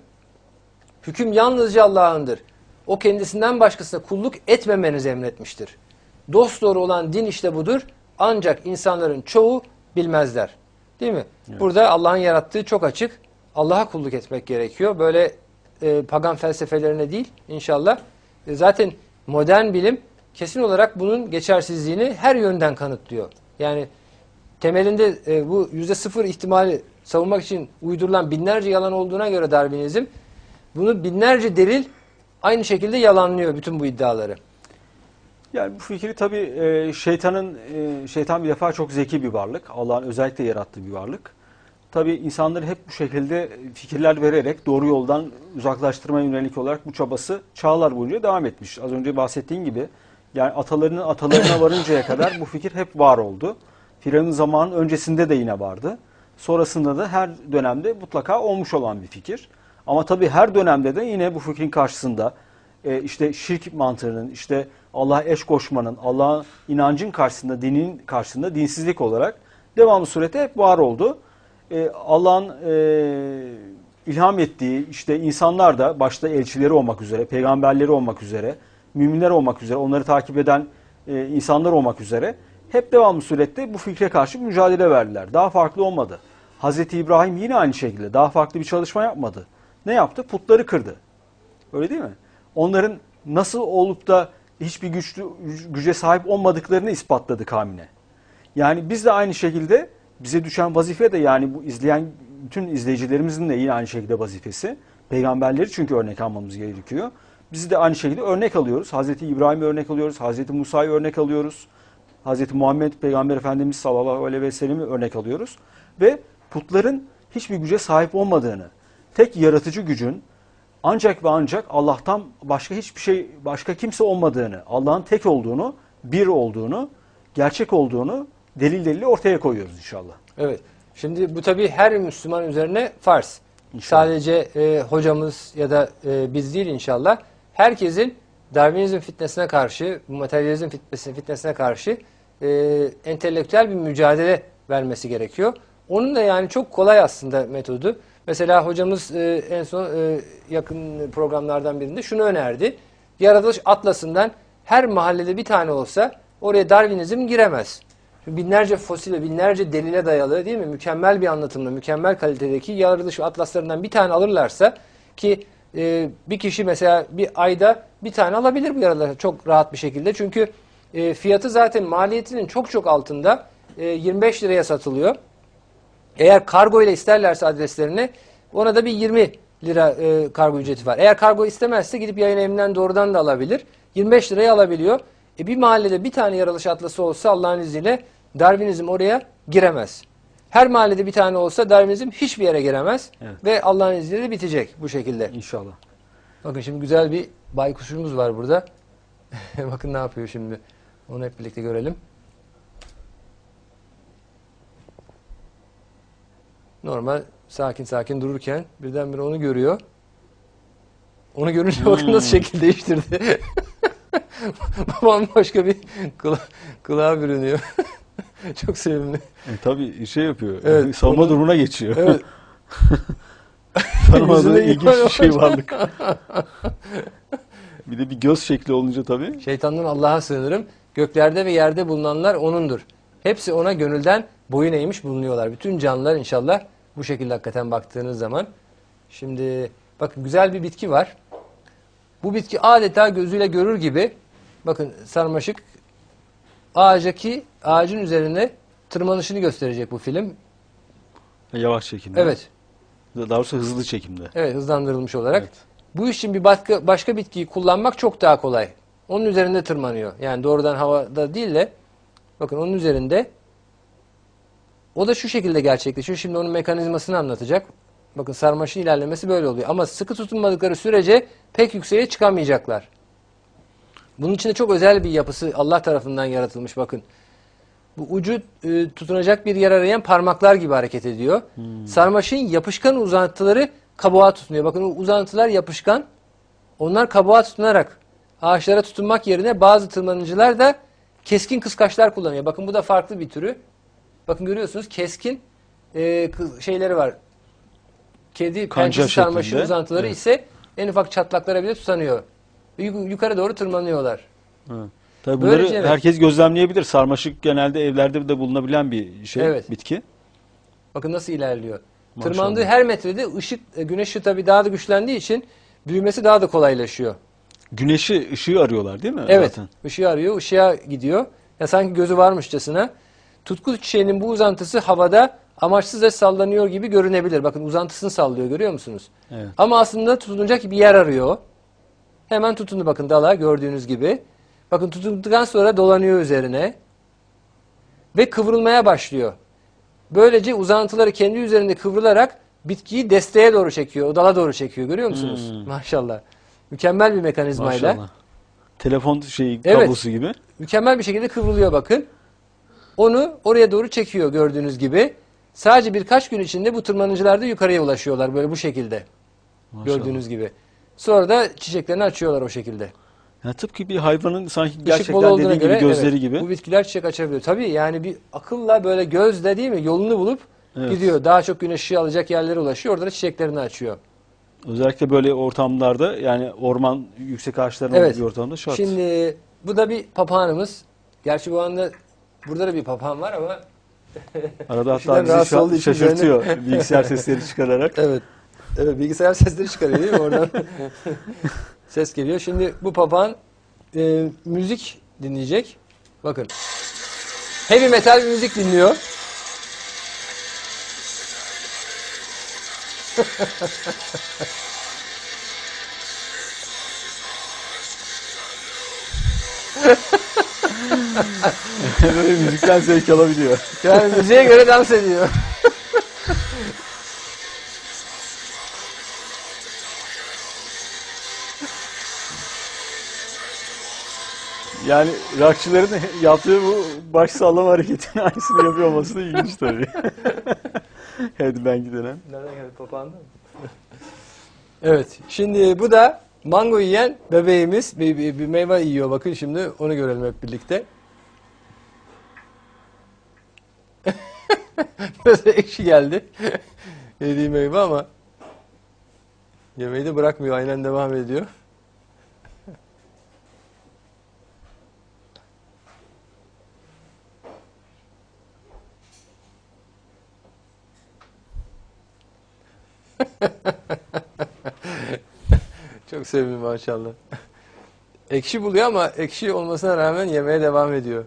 Speaker 1: Hüküm yalnızca Allah'ındır. O kendisinden başkasına kulluk etmemenizi emretmiştir. Dosdoğru olan din işte budur. Ancak insanların çoğu bilmezler. Değil mi? Evet. Burada Allah'ın yarattığı çok açık. Allah'a kulluk etmek gerekiyor. Böyle pagan felsefelerine değil inşallah. Zaten modern bilim kesin olarak bunun geçersizliğini her yönden kanıtlıyor. Yani temelinde bu %0 ihtimali savunmak için uydurulan binlerce yalan olduğuna göre Darwinizm, bunu binlerce delil aynı şekilde yalanlıyor bütün bu iddiaları.
Speaker 2: Yani bu fikri tabii şeytan bir defa çok zeki bir varlık. Allah'ın özellikle yarattığı bir varlık. Tabii insanları hep bu şekilde fikirler vererek doğru yoldan uzaklaştırmaya yönelik olarak bu çabası çağlar boyunca devam etmiş. Az önce bahsettiğim gibi yani atalarına varıncaya kadar bu fikir hep var oldu. Firavun zamanının öncesinde de yine vardı. Sonrasında da her dönemde mutlaka olmuş olan bir fikir. Ama tabii her dönemde de yine bu fikrin karşısında işte şirk mantığının, işte Allah'a eş koşmanın, Allah'a inancın karşısında, dinin karşısında dinsizlik olarak devamlı surette hep var oldu. Allah'ın ilham ettiği işte insanlar da başta elçileri olmak üzere, peygamberleri olmak üzere, müminler olmak üzere, onları takip eden insanlar olmak üzere hep devamlı surette bu fikre karşı mücadele verdiler. Daha farklı olmadı. Hazreti İbrahim yine aynı şekilde daha farklı bir çalışma yapmadı. Ne yaptı? Putları kırdı. Öyle değil mi? Onların nasıl olup da hiçbir güce sahip olmadıklarını ispatladı kavmine. Yani biz de aynı şekilde bize düşen vazife de yani bu izleyen bütün izleyicilerimizin de yine aynı şekilde vazifesi. Peygamberleri çünkü örnek almamız gerekiyor. Biz de aynı şekilde örnek alıyoruz. Hazreti İbrahim'i örnek alıyoruz. Hazreti Musa'yı örnek alıyoruz. Hazreti Muhammed Peygamber Efendimiz sallallahu aleyhi ve sellem'i örnek alıyoruz. Ve putların hiçbir güce sahip olmadığını, tek yaratıcı gücün ancak ve ancak Allah'tan başka hiçbir şey, başka kimse olmadığını, Allah'ın tek olduğunu, bir olduğunu, gerçek olduğunu delil ortaya koyuyoruz inşallah.
Speaker 1: Evet. Şimdi bu tabii her Müslüman üzerine farz. İnşallah. Sadece hocamız ya da biz değil inşallah. Herkesin Darwinizm fitnesine karşı, materyalizm fitnesine karşı entelektüel bir mücadele vermesi gerekiyor. Onun da yani çok kolay aslında metodu. Mesela hocamız en son yakın programlardan birinde şunu önerdi. Yaratılış atlasından her mahallede bir tane olsa oraya Darwinizm giremez. Binlerce fosil ve binlerce delile dayalı değil mi? Mükemmel bir anlatımla, mükemmel kalitedeki yaratılış atlaslarından bir tane alırlarsa ki bir kişi mesela bir ayda bir tane alabilir bu yaratılışları çok rahat bir şekilde. Çünkü fiyatı zaten maliyetinin çok altında 25 liraya satılıyor. Eğer kargo ile isterlerse adreslerini ona da bir 20 lira kargo ücreti var. Eğer kargo istemezse gidip yayın evinden doğrudan da alabilir. 25 liraya alabiliyor. Bir mahallede bir tane yaratılış atlası olsa Allah'ın izniyle Darwinizm oraya giremez. Her mahallede bir tane olsa Darwinizm hiçbir yere giremez. Evet. Ve Allah'ın izniyle bitecek bu şekilde.
Speaker 2: İnşallah.
Speaker 1: Bakın şimdi güzel bir baykuşumuz var burada. Bakın ne yapıyor şimdi. Onu hep birlikte görelim. Normal sakin dururken birdenbire onu görüyor. Onu görünce bakın nasıl şekil değiştirdi. Bambaşka bir kulağa bürünüyor. Çok sevimli.
Speaker 2: Tabii şey yapıyor. Evet, savunma durumuna geçiyor.
Speaker 1: Evet.
Speaker 2: Tanımadığı ilginç bir şey varlık. Bir de bir göz şekli olunca tabii.
Speaker 1: Şeytandan Allah'a sığınırım. Göklerde ve yerde bulunanlar O'nundur. Hepsi O'na gönülden boyun eğmiş bulunuyorlar. Bütün canlılar inşallah bu şekilde hakikaten baktığınız zaman Şimdi bakın güzel bir bitki var. Bu bitki adeta gözüyle görür gibi, bakın sarmaşık ağacın üzerine tırmanışını gösterecek bu film.
Speaker 2: Yavaş çekimde.
Speaker 1: Evet.
Speaker 2: Daha doğrusu hızlı çekimde.
Speaker 1: Evet, hızlandırılmış olarak.
Speaker 2: Evet.
Speaker 1: Bu için bir başka bitkiyi kullanmak çok daha kolay. Onun üzerinde tırmanıyor. Yani doğrudan havada değil de bakın onun üzerinde. O da şu şekilde gerçekleşiyor. Şimdi onun mekanizmasını anlatacak. Bakın sarmaşın ilerlemesi böyle oluyor. Ama sıkı tutunmadıkları sürece pek yükseğe çıkamayacaklar. Bunun için de çok özel bir yapısı Allah tarafından yaratılmış bakın. Bu ucu tutunacak bir yer arayan parmaklar gibi hareket ediyor. Sarmaşığın yapışkan uzantıları kabuğa tutunuyor. Bakın o uzantılar yapışkan. Onlar kabuğa tutunarak ağaçlara tutunmak yerine bazı tırmanıcılar da keskin kıskaçlar kullanıyor. Bakın bu da farklı bir türü. Bakın görüyorsunuz keskin şeyleri var. Kedi pençesi sarmaşığı
Speaker 2: şeklinde.
Speaker 1: uzantıları ise en ufak çatlaklara bile tutanıyor. Yukarı doğru tırmanıyorlar.
Speaker 2: Evet. Tabii bunları
Speaker 1: Böylece evet.
Speaker 2: herkes gözlemleyebilir. Sarmaşık genelde evlerde de bulunabilen bir şey,
Speaker 1: Evet.
Speaker 2: bitki.
Speaker 1: Bakın nasıl ilerliyor.
Speaker 2: Maşallah.
Speaker 1: Tırmandığı her metrede güneş ışığı tabii daha da güçlendiği için büyümesi daha da kolaylaşıyor.
Speaker 2: Güneşi, ışığı arıyorlar değil mi?
Speaker 1: Evet.
Speaker 2: Zaten.
Speaker 1: Işığı arıyor, ışığa gidiyor. Ya sanki gözü varmışçasına. Tutku çiçeğinin bu uzantısı havada amaçsızca sallanıyor gibi görünebilir. Bakın uzantısını sallıyor, görüyor musunuz?
Speaker 2: Evet.
Speaker 1: Ama aslında tutunacak bir yer arıyor. Hemen tutundu bakın dala, gördüğünüz gibi. Bakın tutunduktan sonra dolanıyor üzerine. Ve kıvrılmaya başlıyor. Böylece uzantıları kendi üzerinde kıvrılarak bitkiyi desteğe doğru çekiyor. O dala doğru çekiyor. Görüyor musunuz? Maşallah. Mükemmel bir mekanizmayla.
Speaker 2: Maşallah. Telefon
Speaker 1: Evet.
Speaker 2: kablosu gibi.
Speaker 1: Mükemmel bir şekilde kıvrılıyor bakın. Onu oraya doğru çekiyor gördüğünüz gibi. Sadece birkaç gün içinde bu tırmanıcılar da yukarıya ulaşıyorlar böyle bu şekilde.
Speaker 2: Maşallah.
Speaker 1: Gördüğünüz gibi. Sonra da çiçeklerini açıyorlar o şekilde.
Speaker 2: Yani tıpkı bir hayvanın sanki
Speaker 1: Işık bol
Speaker 2: gerçekten
Speaker 1: olduğuna
Speaker 2: dediğin gibi
Speaker 1: göre
Speaker 2: gözleri
Speaker 1: evet,
Speaker 2: gibi.
Speaker 1: bu bitkiler çiçek açabiliyor. Tabii yani bir akılla böyle gözle değil mi yolunu bulup
Speaker 2: Evet.
Speaker 1: gidiyor. Daha çok güneş ışığı alacak yerlere ulaşıyor. Orada da çiçeklerini açıyor.
Speaker 2: Özellikle böyle ortamlarda yani orman, yüksek ağaçların
Speaker 1: Evet.
Speaker 2: olduğu bir ortamda şart.
Speaker 1: Şimdi bu da bir papağanımız. Gerçi bu anda burada da bir papağan var ama
Speaker 2: Arada
Speaker 1: İşinden
Speaker 2: hatta
Speaker 1: rahatsız olduğu
Speaker 2: bizi
Speaker 1: için
Speaker 2: şaşırtıyor bilgisayar sesleri çıkararak.
Speaker 1: evet. Evet, bilgisayar sesleri çıkarıyor değil mi oradan? Ses geliyor. Şimdi bu papağan müzik dinleyecek. Bakın. Heavy metal bir müzik dinliyor.
Speaker 2: Böyle müzikten zevk alabiliyor.
Speaker 1: Yani müziğe göre dans ediyor.
Speaker 2: Yani rockçıların yaptığı bu baş sallama hareketinin aynısını yapıyor olması da ilginç tabii. Headbang denen.
Speaker 1: Nereden geldi papağan da mı? Evet. Şimdi bu da mango yiyen bebeğimiz. Bir meyve yiyor. Bakın şimdi onu görelim hep birlikte. Biraz ekşi geldi. Yediği meyve ama yemeği de bırakmıyor. Aynen devam ediyor. Çok sevimli maşallah. Ekşi buluyor ama ekşi olmasına rağmen yemeye devam ediyor.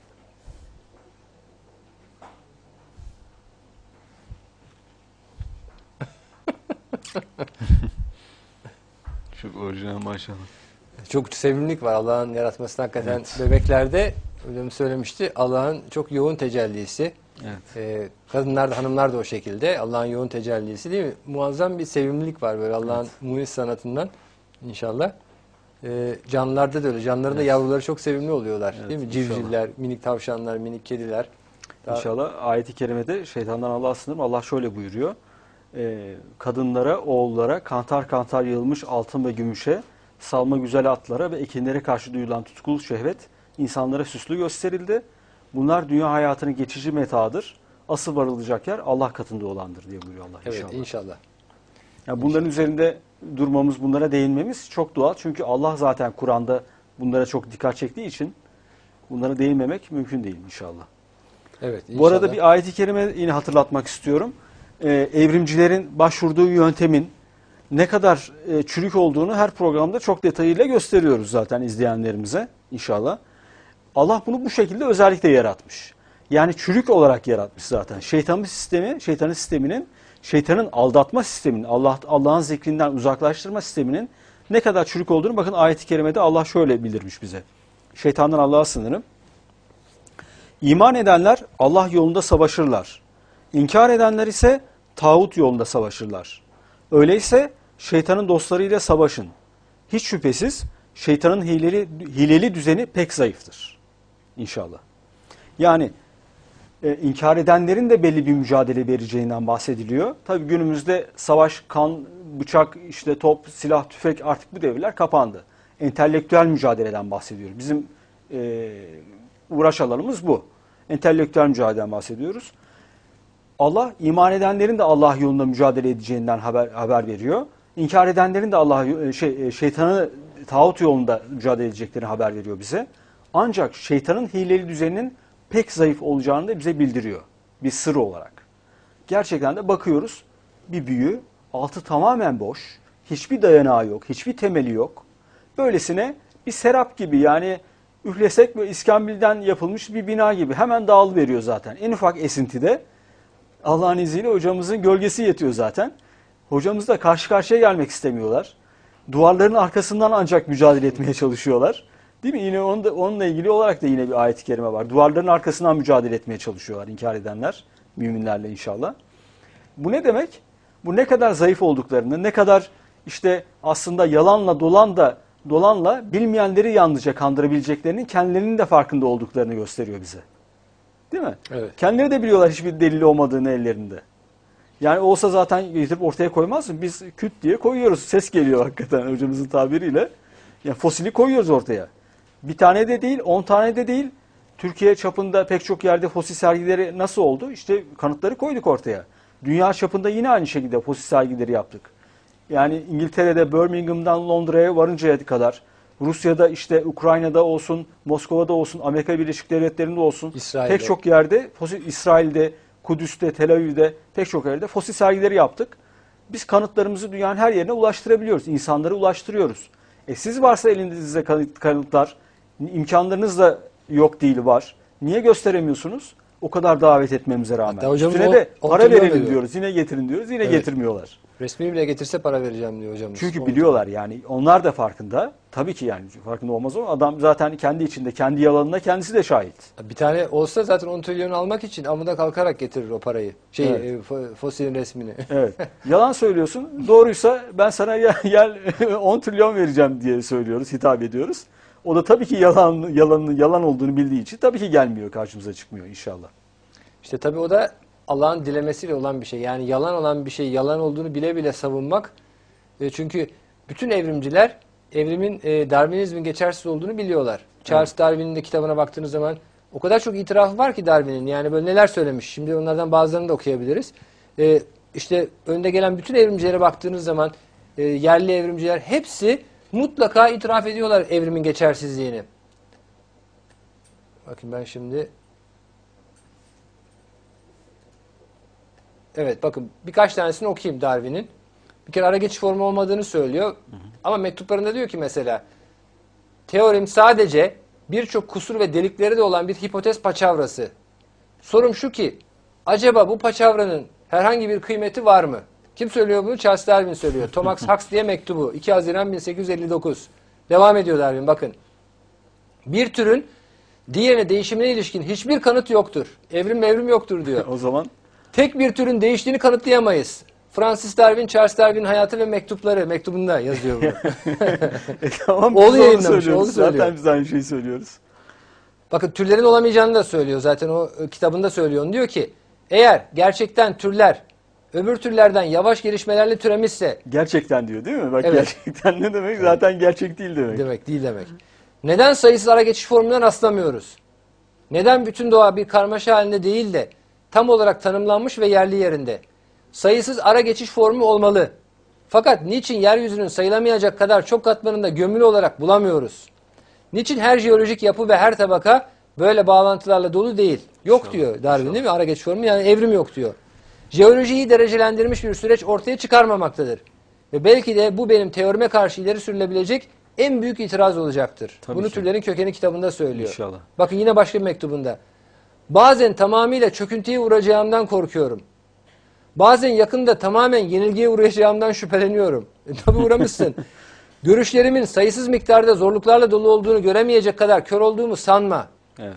Speaker 2: Çok orijinal maşallah.
Speaker 1: Çok sevimlilik var Allah'ın yaratmasında hakikaten.
Speaker 2: Evet.
Speaker 1: Bebeklerde hocam söylemişti Allah'ın çok yoğun tecellisi.
Speaker 2: Evet.
Speaker 1: Kadınlar da hanımlar da o şekilde Allah'ın yoğun tecellisi değil mi? Muazzam bir sevimlilik var böyle Allah'ın munis sanatından inşallah. Canlılarda da öyle. Canlıların da yavruları çok sevimli oluyorlar
Speaker 2: Evet,
Speaker 1: değil mi?
Speaker 2: inşallah.
Speaker 1: Civcivler, minik tavşanlar, minik kediler.
Speaker 2: İnşallah ayet-i kerimede şeytandan Allah'a sığınırım. Allah şöyle buyuruyor. Kadınlara, oğullara, kantar kantar yığılmış altın ve gümüşe, salma güzel atlara ve ekinlere karşı duyulan tutkulu şehvet insanlara süslü gösterildi. Bunlar dünya hayatının geçici metaıdır. Asıl varılacak yer Allah katında olandır diye buyuruyor Allah
Speaker 1: Evet
Speaker 2: inşallah.
Speaker 1: inşallah.
Speaker 2: Yani bunların üzerinde durmamız, bunlara değinmemiz çok doğal. Çünkü Allah zaten Kur'an'da bunlara çok dikkat çektiği için bunlara değinmemek mümkün değil inşallah.
Speaker 1: Evet inşallah.
Speaker 2: Bu arada bir ayet-i kerime yine hatırlatmak istiyorum. Evrimcilerin başvurduğu yöntemin ne kadar çürük olduğunu her programda çok detayıyla gösteriyoruz zaten izleyenlerimize inşallah. Allah bunu bu şekilde özellikle yaratmış. Yani çürük olarak yaratmış zaten. Şeytanın sisteminin, şeytanın aldatma sisteminin, Allah'ın zikrinden uzaklaştırma sisteminin ne kadar çürük olduğunu bakın ayet-i kerimede Allah şöyle bildirmiş bize. Şeytandan Allah'a sığınırım. İman edenler Allah yolunda savaşırlar. İnkar edenler ise tağut yolunda savaşırlar. Öyleyse şeytanın dostlarıyla savaşın. Hiç şüphesiz şeytanın hileli düzeni pek zayıftır. İnşallah. Yani inkar edenlerin de belli bir mücadele vereceğinden bahsediliyor. Tabii günümüzde savaş, kan, bıçak, işte top, silah, tüfek artık bu devirler kapandı. Entelektüel mücadeleden bahsediyoruz. Bizim uğraş alanımız bu. Entelektüel mücadeleden bahsediyoruz. Allah iman edenlerin de Allah yolunda mücadele edeceğinden haber veriyor. İnkar edenlerin de şeytanı tağut yolunda mücadele edeceklerini haber veriyor bize. Ancak şeytanın hileli düzeninin pek zayıf olacağını da bize bildiriyor. Bir sır olarak. Gerçekten de bakıyoruz bir büyü, altı tamamen boş, hiçbir dayanağı yok, hiçbir temeli yok. Böylesine bir serap gibi, yani üflesek böyle iskambilden yapılmış bir bina gibi hemen dağılıveriyor zaten. En ufak esintide Allah'ın izniyle hocamızın gölgesi yetiyor zaten. Hocamız da karşı karşıya gelmek istemiyorlar. Duvarların arkasından ancak mücadele etmeye çalışıyorlar. Değil mi? Yine onunla ilgili olarak da yine bir ayet-i kerime var. Duvarların arkasından mücadele etmeye çalışıyorlar inkar edenler, müminlerle inşallah. Bu ne demek? Bu ne kadar zayıf olduklarını, ne kadar işte aslında yalanla dolanla bilmeyenleri yalnızca kandırabileceklerinin kendilerinin de farkında olduklarını gösteriyor bize. Değil mi?
Speaker 1: Evet.
Speaker 2: Kendileri de biliyorlar hiçbir delili olmadığını ellerinde. Yani olsa zaten getirip ortaya koymaz mı? Biz küt diye koyuyoruz. Ses geliyor hakikaten hocamızın tabiriyle. Yani fosili koyuyoruz ortaya. Bir tane de değil, 10 tane de değil. Türkiye çapında pek çok yerde fosil sergileri nasıl oldu? İşte kanıtları koyduk ortaya. Dünya çapında yine aynı şekilde fosil sergileri yaptık. Yani İngiltere'de Birmingham'dan Londra'ya varıncaya kadar, Rusya'da işte Ukrayna'da olsun, Moskova'da olsun, Amerika Birleşik Devletleri'nde olsun,
Speaker 1: İsrail'de.
Speaker 2: pek çok yerde, İsrail'de, Kudüs'te, Tel Aviv'de pek çok yerde fosil sergileri yaptık. Biz kanıtlarımızı dünyanın her yerine ulaştırabiliyoruz, insanlara ulaştırıyoruz. Siz varsa elinizde kanıtlar, imkanlarınız da yok değil var. Niye gösteremiyorsunuz? O kadar davet etmemize rağmen. Üstüne de para verelim diyoruz, yine getirin diyoruz, yine getirmiyorlar.
Speaker 1: Resmini bile getirse para vereceğim diyor hocamız.
Speaker 2: Çünkü biliyorlar yani, onlar da farkında. Tabii ki yani farkında olmaz ama adam zaten kendi içinde, kendi yalanına kendisi de şahit.
Speaker 1: Bir tane olsa zaten 10 trilyonu almak için amuda kalkarak getirir o parayı.
Speaker 2: Evet.
Speaker 1: Fosilin resmini.
Speaker 2: Evet. Yalan söylüyorsun. Doğruysa ben sana gel 10 trilyon vereceğim diye söylüyoruz, hitap ediyoruz. O da tabii ki yalan olduğunu bildiği için tabii ki gelmiyor, karşımıza çıkmıyor inşallah.
Speaker 1: İşte tabii o da Allah'ın dilemesiyle olan bir şey. Yani yalan olan bir şey, yalan olduğunu bile bile savunmak. Çünkü bütün evrimciler evrimin Darwinizmin geçersiz olduğunu biliyorlar. Charles Darwin'in de kitabına baktığınız zaman o kadar çok itirafı var ki Darwin'in. Yani böyle neler söylemiş. Şimdi onlardan bazılarını da okuyabiliriz. İşte önde gelen bütün evrimcilere baktığınız zaman yerli evrimciler hepsi mutlaka itiraf ediyorlar evrimin geçersizliğini. Bakın ben şimdi... Evet bakın birkaç tanesini okuyayım Darwin'in. Bir kere ara geçiş formu olmadığını söylüyor. Ama mektuplarında diyor ki mesela teorim sadece birçok kusur ve delikleri de olan bir hipotez paçavrası. Sorum şu ki acaba bu paçavranın herhangi bir kıymeti var mı? Kim söylüyor bunu? Charles Darwin söylüyor. Thomas Huxley'e mektubu 2 Haziran 1859. Devam ediyor Darwin bakın. Bir türün diğerine değişimine ilişkin hiçbir kanıt yoktur. Evrim yoktur diyor.
Speaker 2: O zaman
Speaker 1: tek bir türün değiştiğini kanıtlayamayız. Francis Darwin, Charles Darwin hayatı ve mektupları mektubunda yazıyor bunu.
Speaker 2: tamam,
Speaker 1: oğlu yayınlamış, oğlu söylüyor.
Speaker 2: Zaten biz aynı şeyi söylüyoruz.
Speaker 1: Bakın türlerin olamayacağını da söylüyor. Zaten o kitabında söylüyor. Onu diyor ki eğer gerçekten türler öbür türlerden yavaş gelişmelerle türemişse.
Speaker 2: Gerçekten diyor değil mi? Bak
Speaker 1: evet.
Speaker 2: Gerçekten ne demek? Zaten gerçek değil demek.
Speaker 1: Demek değil demek. Neden sayısız ara geçiş formuna rastlamıyoruz? Neden bütün doğa bir karmaşa halinde değil de tam olarak tanımlanmış ve yerli yerinde? Sayısız ara geçiş formu olmalı. Fakat niçin yeryüzünün sayılamayacak kadar çok katmanında gömülü olarak bulamıyoruz? Niçin her jeolojik yapı ve her tabaka böyle bağlantılarla dolu değil? Yok diyor Darwin değil mi? Ara geçiş formu yani evrim yok diyor. Jeolojiyi derecelendirilmiş bir süreç ortaya çıkarmamaktadır. Ve belki de bu benim teorime karşı ileri sürülebilecek en büyük itiraz olacaktır.
Speaker 2: Tabii
Speaker 1: Bunu
Speaker 2: ki.
Speaker 1: Türlerin Kökeni kitabında söylüyor.
Speaker 2: İnşallah.
Speaker 1: Bakın yine başka bir mektubunda. Bazen tamamıyla çöküntüye uğrayacağımdan korkuyorum. Bazen yakında tamamen yenilgiye uğrayacağımdan şüpheleniyorum. Tabii uğramışsın. Görüşlerimin sayısız miktarda zorluklarla dolu olduğunu göremeyecek kadar kör olduğumu sanma.
Speaker 2: Evet.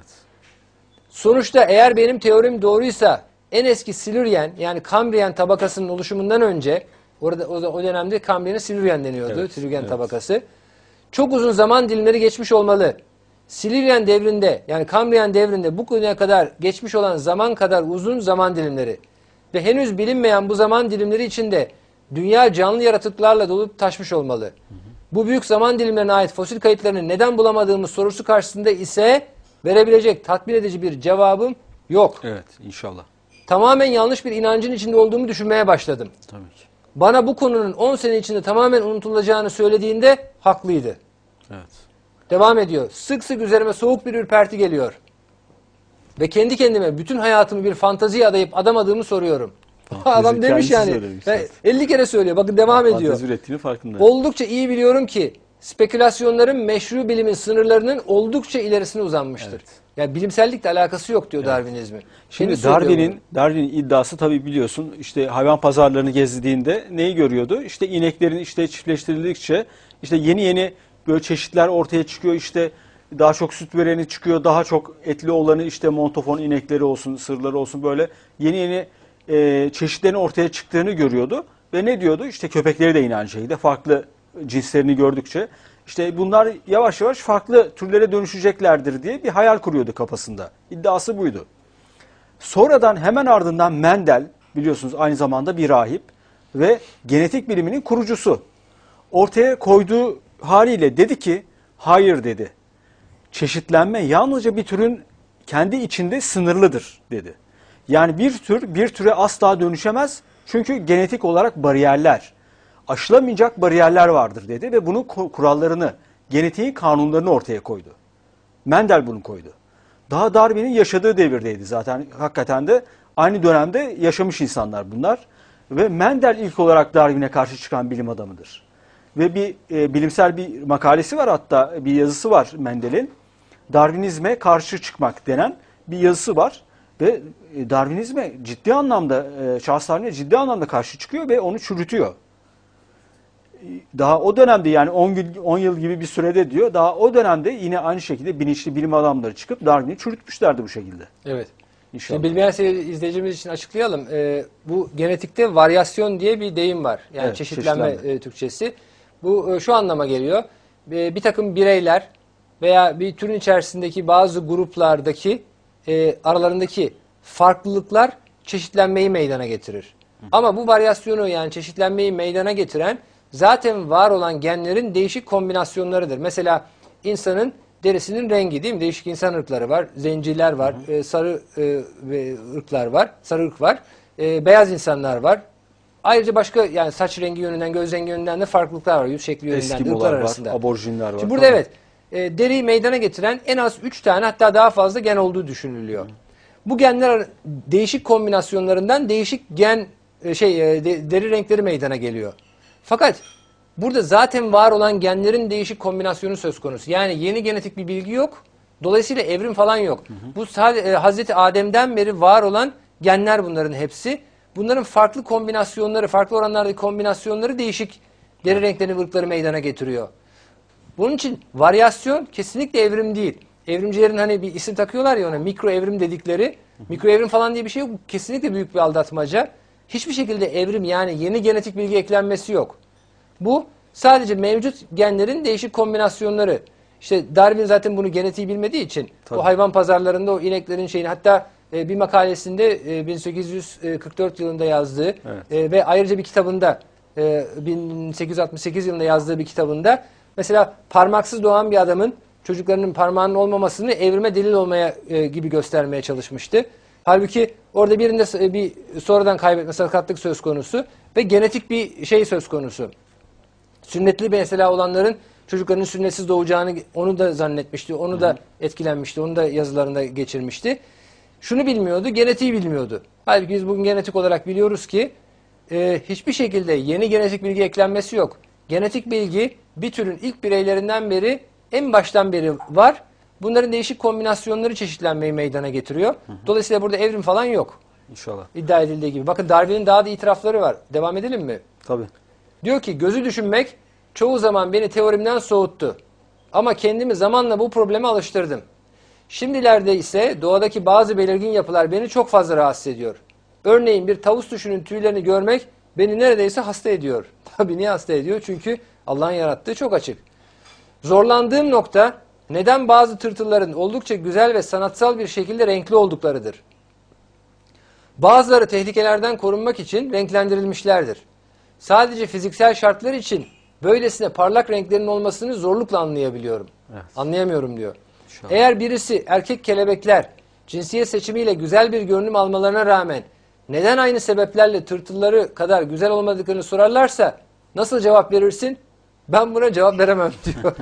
Speaker 1: Sonuçta eğer benim teorim doğruysa en eski Silüryen yani Kambriyen tabakasının oluşumundan önce orada o dönemde Kambriyen'e Silüryen deniyordu.
Speaker 2: Evet,
Speaker 1: Silüryen
Speaker 2: evet.
Speaker 1: tabakası. Çok uzun zaman dilimleri geçmiş olmalı. Silüryen devrinde yani Kambriyen devrinde bu konuya kadar geçmiş olan zaman kadar uzun zaman dilimleri ve henüz bilinmeyen bu zaman dilimleri içinde dünya canlı yaratıklarla dolup taşmış olmalı. Bu büyük zaman dilimlerine ait fosil kayıtlarını neden bulamadığımız sorusu karşısında ise verebilecek tatmin edici bir cevabım yok.
Speaker 2: Evet, inşallah.
Speaker 1: Tamamen yanlış bir inancın içinde olduğumu düşünmeye başladım.
Speaker 2: Tabii ki.
Speaker 1: Bana bu konunun 10 sene içinde tamamen unutulacağını söylediğinde haklıydı.
Speaker 2: Evet.
Speaker 1: Devam ediyor. Sık sık üzerime soğuk bir ürperti geliyor. Ve kendi kendime bütün hayatımı bir fantaziye adayıp adamadığımı soruyorum. Adam demiş
Speaker 2: kendisi
Speaker 1: yani.
Speaker 2: söylemiş
Speaker 1: Ve
Speaker 2: zaten.
Speaker 1: 50 kere söylüyor. Bakın devam ediyor.
Speaker 2: Fantezi ürettiğinin farkında.
Speaker 1: Oldukça iyi biliyorum ki spekülasyonların meşru bilimin sınırlarının oldukça ilerisine uzanmıştır.
Speaker 2: Evet.
Speaker 1: Yani bilimsellikle alakası yok diyor Darwinizmin.
Speaker 2: Şimdi
Speaker 1: Kendi söylüyor bunu.
Speaker 2: Darwin'in iddiası tabii biliyorsun işte hayvan pazarlarını gezdiğinde neyi görüyordu? İşte ineklerin işte çiftleştirildikçe işte yeni böyle çeşitler ortaya çıkıyor. İşte daha çok süt vereni çıkıyor. Daha çok etli olanı işte montafon inekleri olsun, sırları olsun böyle yeni çeşitlerin ortaya çıktığını görüyordu. Ve ne diyordu? İşte köpekleri de yine aynı şekilde farklı cinslerini gördükçe işte bunlar yavaş yavaş farklı türlere dönüşeceklerdir diye bir hayal kuruyordu kafasında. İddiası buydu. Sonradan hemen ardından Mendel biliyorsunuz aynı zamanda bir rahip ve genetik biliminin kurucusu. Ortaya koyduğu haliyle dedi ki hayır dedi. Çeşitlenme yalnızca bir türün kendi içinde sınırlıdır dedi. Yani bir tür bir türe asla dönüşemez çünkü genetik olarak bariyerler, aşılamayacak bariyerler vardır dedi ve bunun kurallarını, genetiğin kanunlarını ortaya koydu. Mendel bunu koydu. Daha Darwin'in yaşadığı devirdeydi zaten hakikaten de aynı dönemde yaşamış insanlar bunlar. Ve Mendel ilk olarak Darwin'e karşı çıkan bilim adamıdır. Ve bir bilimsel bir makalesi var hatta bir yazısı var Mendel'in. Darwinizme karşı çıkmak denen bir yazısı var. Ve Darwinizme ciddi anlamda, Charles Darwin'e ciddi anlamda karşı çıkıyor ve onu çürütüyor. Daha o dönemde yani 10 yıl gibi bir sürede diyor. Daha o dönemde yine aynı şekilde bilinçli bilim adamları çıkıp Darwin'i çürütmüşlerdi bu şekilde.
Speaker 1: Evet.
Speaker 2: İnşallah.
Speaker 1: Şimdi bilmeyen izleyicimiz için açıklayalım. Bu genetikte varyasyon diye bir deyim var. Yani
Speaker 2: Evet,
Speaker 1: çeşitlenme Türkçesi. Bu şu anlama geliyor. Bir takım bireyler veya bir türün içerisindeki bazı gruplardaki aralarındaki farklılıklar çeşitlenmeyi meydana getirir. Ama bu varyasyonu yani çeşitlenmeyi meydana getiren zaten var olan genlerin değişik kombinasyonlarıdır. Mesela insanın derisinin rengi değil mi? Değişik insan ırkları var. Zenciler var. Sarı ırklar var. Sarı ırk var. Beyaz insanlar var. Ayrıca başka yani saç rengi yönünden, göz rengi yönünden de farklılıklar var. Yüz şekli yönünden de ırklar
Speaker 2: Eskimolar var,
Speaker 1: arasında.
Speaker 2: aborjinler var.
Speaker 1: Şimdi burada evet deriyi meydana getiren en az 3 tane hatta daha fazla gen olduğu düşünülüyor. Bu genler değişik kombinasyonlarından değişik gen deri renkleri meydana geliyor. Fakat burada zaten var olan genlerin değişik kombinasyonu söz konusu. Yani yeni genetik bir bilgi yok. Dolayısıyla evrim falan yok. Bu sadece Hazreti Adem'den beri var olan genler bunların hepsi. Bunların farklı kombinasyonları, farklı oranlardaki kombinasyonları değişik deri renklerini, ırkları meydana getiriyor. Bunun için varyasyon kesinlikle evrim değil. Evrimcilerin hani bir isim takıyorlar ya ona mikro evrim dedikleri. Mikro evrim falan diye bir şey yok. Kesinlikle büyük bir aldatmaca. Hiçbir şekilde evrim yani yeni genetik bilgi eklenmesi yok. Bu sadece mevcut genlerin değişik kombinasyonları. İşte Darwin zaten bunu genetiği bilmediği için
Speaker 2: Tabii.
Speaker 1: o hayvan pazarlarında o ineklerin şeyini hatta bir makalesinde 1844 yılında yazdığı ve ayrıca bir kitabında 1868 yılında yazdığı bir kitabında mesela parmaksız doğan bir adamın çocuklarının parmağının olmamasını evrime delil olmaya gibi göstermeye çalışmıştı. Halbuki orada birinde bir sonradan kaybetme sakatlık söz konusu ve genetik bir şey söz konusu. Sünnetli mesela olanların çocuklarının sünnetsiz doğacağını onu da zannetmişti, onu da etkilenmişti, onu da yazılarında geçirmişti. Şunu bilmiyordu, genetiği bilmiyordu. Halbuki biz bugün genetik olarak biliyoruz ki hiçbir şekilde yeni genetik bilgi eklenmesi yok. Genetik bilgi bir türün ilk bireylerinden beri, en baştan beri var. Bunların değişik kombinasyonları çeşitlenmeyi meydana getiriyor. Dolayısıyla burada evrim falan yok.
Speaker 2: İnşallah.
Speaker 1: İddia edildiği gibi. Bakın Darwin'in daha da itirafları var. Devam edelim mi?
Speaker 2: Tabii.
Speaker 1: Diyor ki gözü düşünmek çoğu zaman beni teorimden soğuttu. Ama kendimi zamanla bu probleme alıştırdım. Şimdilerde ise doğadaki bazı belirgin yapılar beni çok fazla rahatsız ediyor. Örneğin bir tavus düşünün tüylerini görmek beni neredeyse hasta ediyor. Tabii niye hasta ediyor? Çünkü Allah'ın yarattığı çok açık. Zorlandığım nokta neden bazı tırtılların oldukça güzel ve sanatsal bir şekilde renkli olduklarıdır. Bazıları tehlikelerden korunmak için renklendirilmişlerdir. Sadece fiziksel şartlar için böylesine parlak renklerin olmasını zorlukla anlayabiliyorum.
Speaker 2: Evet.
Speaker 1: Anlayamıyorum diyor.
Speaker 2: İnşallah.
Speaker 1: Eğer birisi erkek kelebekler cinsiyet seçimiyle güzel bir görünüm almalarına rağmen neden aynı sebeplerle tırtılları kadar güzel olmadıklarını sorarlarsa nasıl cevap verirsin? Ben buna cevap veremem diyor.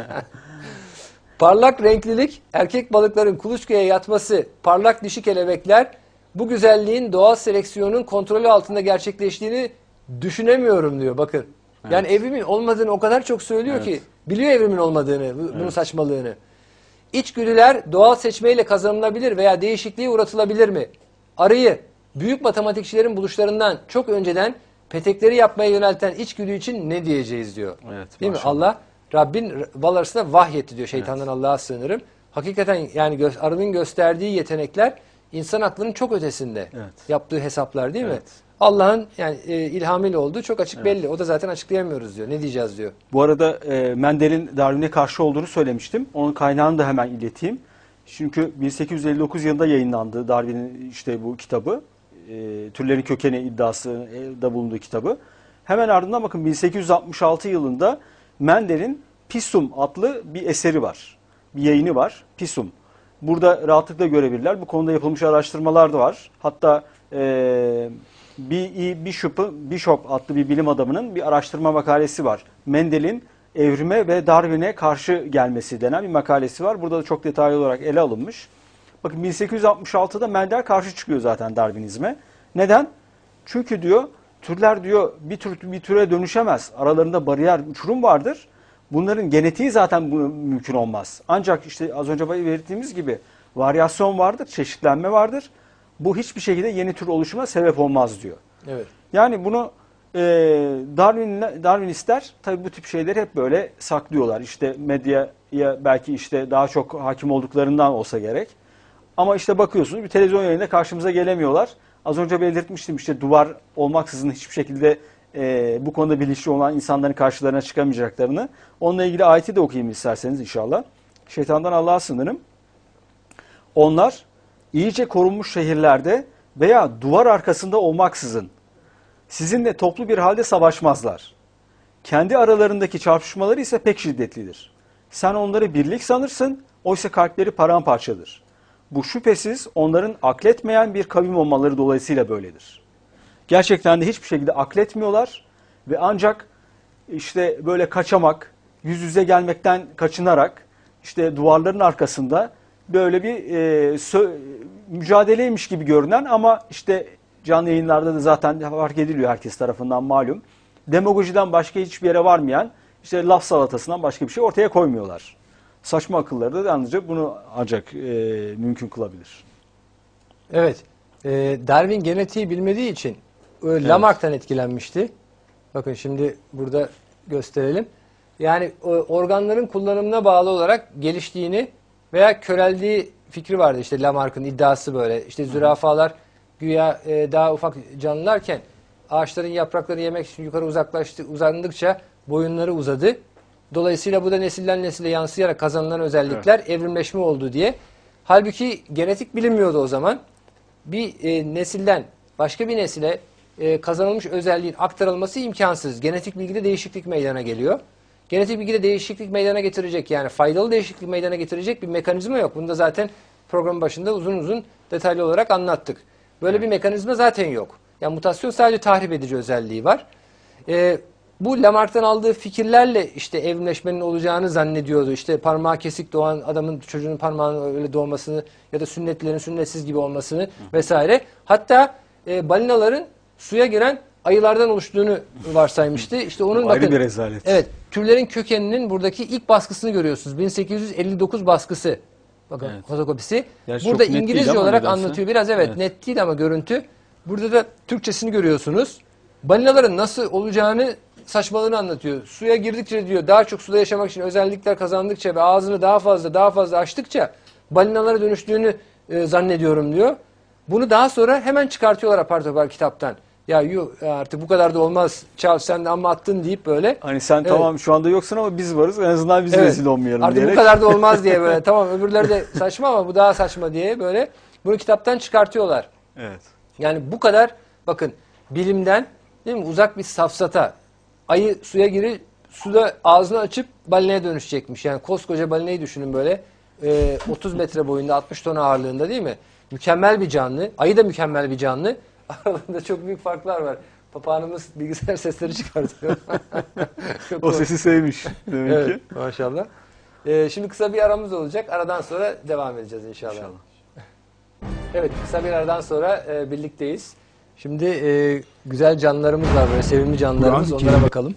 Speaker 1: Parlak renklilik, erkek balıkların kuluçkaya yatması, parlak dişi kelebekler bu güzelliğin doğal seleksiyonun kontrolü altında gerçekleştiğini düşünemiyorum diyor. Bakın. Yani evrimin olmadığını o kadar çok söylüyor ki biliyor evrimin olmadığını, bunun saçmalığını. İçgüdüler doğal seçmeyle kazanılabilir veya değişikliğe uğratılabilir mi? Arıyı büyük matematikçilerin buluşlarından çok önceden petekleri yapmaya yönelten içgüdü için ne diyeceğiz diyor.
Speaker 2: Evet,
Speaker 1: Değil mi?
Speaker 2: maşallah.
Speaker 1: Allah Rabbin bal arasında vahyetti diyor. Şeytandan Allah'a sığınırım. Hakikaten yani arının gösterdiği yetenekler insan aklının çok ötesinde.
Speaker 2: Evet.
Speaker 1: Yaptığı hesaplar değil mi?
Speaker 2: Evet.
Speaker 1: Allah'ın yani ilhamıyla olduğu çok açık belli. O da zaten açıklayamıyoruz diyor. Ne diyeceğiz diyor.
Speaker 2: Bu arada Mendel'in Darwin'e karşı olduğunu söylemiştim. Onun kaynağını da hemen ileteyim. Çünkü 1859 yılında yayınlandı Darwin'in işte bu kitabı. Türlerin kökeni iddiası da bulunduğu kitabı. Hemen ardından bakın 1866 yılında Mendel'in Pisum adlı bir eseri var. Bir yayını var. Pisum. Burada rahatlıkla görebilirler. Bu konuda yapılmış araştırmalar da var. Hatta B.E. Bishop adlı bir bilim adamının bir araştırma makalesi var. Mendel'in evrime ve Darwin'e karşı gelmesi denen bir makalesi var. Burada da çok detaylı olarak ele alınmış. Bakın 1866'da Mendel karşı çıkıyor zaten Darwinizme. Neden? Çünkü diyor türler diyor bir türe dönüşemez. Aralarında bariyer, uçurum vardır. Bunların genetiği zaten mümkün olmaz. Ancak işte az önce belirttiğimiz gibi varyasyon vardır, çeşitlenme vardır. Bu hiçbir şekilde yeni tür oluşuma sebep olmaz diyor.
Speaker 1: Evet.
Speaker 2: Yani bunu Darwinistler tabii bu tip şeyleri hep böyle saklıyorlar. İşte medyaya belki işte daha çok hakim olduklarından olsa gerek. Ama işte bakıyorsunuz bir televizyon yayında karşımıza gelemiyorlar. Az önce belirtmiştim işte duvar olmaksızın hiçbir şekilde bu konuda bilinçli olan insanların karşılarına çıkamayacaklarını. Onunla ilgili ayeti de okuyayım isterseniz inşallah. Şeytandan Allah'a sığınırım. Onlar iyice korunmuş şehirlerde veya duvar arkasında olmaksızın sizinle toplu bir halde savaşmazlar. Kendi aralarındaki çarpışmaları ise pek şiddetlidir. Sen onları birlik sanırsın, oysa kalpleri paramparçadır. Bu şüphesiz onların akletmeyen bir kavim olmaları dolayısıyla böyledir. Gerçekten de hiçbir şekilde akletmiyorlar ve ancak işte böyle kaçamak, yüz yüze gelmekten kaçınarak işte duvarların arkasında böyle bir mücadeleymiş gibi görünen ama işte canlı yayınlarda da zaten fark ediliyor herkes tarafından malum. Demagojiden başka hiçbir yere varmayan işte laf salatasından başka bir şey ortaya koymuyorlar. Saçma akılları da yalnızca bunu ancak mümkün kılabilir.
Speaker 1: Evet. Darwin genetiği bilmediği için Lamarck'tan etkilenmişti. Bakın şimdi burada gösterelim. Yani organların kullanımına bağlı olarak geliştiğini veya köreldiği fikri vardı. İşte Lamarck'ın iddiası böyle. İşte zürafalar güya daha ufak canlılarken ağaçların yaprakları yemek için yukarı uzandıkça boyunları uzadı. Dolayısıyla bu da nesilden nesile yansıyarak kazanılan özellikler evrimleşme oldu diye. Halbuki genetik bilinmiyordu o zaman. Bir nesilden başka bir nesile kazanılmış özelliğin aktarılması imkansız. Genetik bilgide değişiklik meydana geliyor. Genetik bilgide değişiklik meydana getirecek yani faydalı değişiklik meydana getirecek bir mekanizma yok. Bunu da zaten programın başında uzun uzun detaylı olarak anlattık. Böyle bir mekanizma zaten yok. Yani mutasyon sadece tahrip edici özelliği var. Bu Lamarck'tan aldığı fikirlerle işte evrimleşmenin olacağını zannediyordu. İşte parmağı kesik doğan adamın çocuğunun parmağının öyle doğmasını ya da sünnetlilerin sünnetsiz gibi olmasını vesaire. Hatta balinaların suya giren ayılardan oluştuğunu varsaymıştı. İşte onun
Speaker 2: Ayrı
Speaker 1: bakın.
Speaker 2: bir rezalet.
Speaker 1: Evet, türlerin kökeninin buradaki ilk baskısını görüyorsunuz. 1859 baskısı. Bakın
Speaker 2: Evet.
Speaker 1: fotokopisi.
Speaker 2: Gerçi
Speaker 1: Burada
Speaker 2: çok net değil
Speaker 1: İngilizce
Speaker 2: ama
Speaker 1: olarak
Speaker 2: nedense.
Speaker 1: anlatıyor. Biraz evet,
Speaker 2: Evet.
Speaker 1: net değil ama görüntü. Burada da Türkçesini görüyorsunuz. Balinaların nasıl olacağını, saçmalığını anlatıyor. Suya girdikçe diyor, daha çok suda yaşamak için özellikler kazandıkça ve ağzını daha fazla açtıkça balinalara dönüştüğünü zannediyorum diyor. Bunu daha sonra hemen çıkartıyorlar apar topar kitaptan. Ya yok artık bu kadar da olmaz. Charles sen de amma attın deyip böyle.
Speaker 2: Hani sen
Speaker 1: Evet.
Speaker 2: tamam şu anda yoksun ama biz varız. En azından biz
Speaker 1: Evet.
Speaker 2: rezil olmayalım
Speaker 1: Artık
Speaker 2: diyerek.
Speaker 1: bu kadar da olmaz diye böyle. Tamam öbürleri de saçma ama bu daha saçma diye böyle. Bunu kitaptan çıkartıyorlar.
Speaker 2: Evet.
Speaker 1: Yani bu kadar bakın bilimden değil mi uzak bir safsata. Ayı suya girir, suda ağzını açıp balinaya dönüşecekmiş. Yani koskoca balinayı düşünün böyle. 30 metre boyunda 60 ton ağırlığında değil mi? Mükemmel bir canlı. Ayı da mükemmel bir canlı. Aralarında çok büyük farklar var. Papağanımız bilgisayar sesleri çıkartıyor. Çok
Speaker 2: O sesi sevmiş demek
Speaker 1: evet,
Speaker 2: ki.
Speaker 1: maşallah. Şimdi kısa bir aramız olacak. Aradan sonra devam edeceğiz inşallah.
Speaker 2: İnşallah.
Speaker 1: Evet, kısa bir aradan sonra birlikteyiz. Şimdi güzel canlılarımız var böyle sevimli canlılarımız.
Speaker 4: Kur'an-ı
Speaker 1: Onlara
Speaker 4: Kerim.
Speaker 1: bakalım.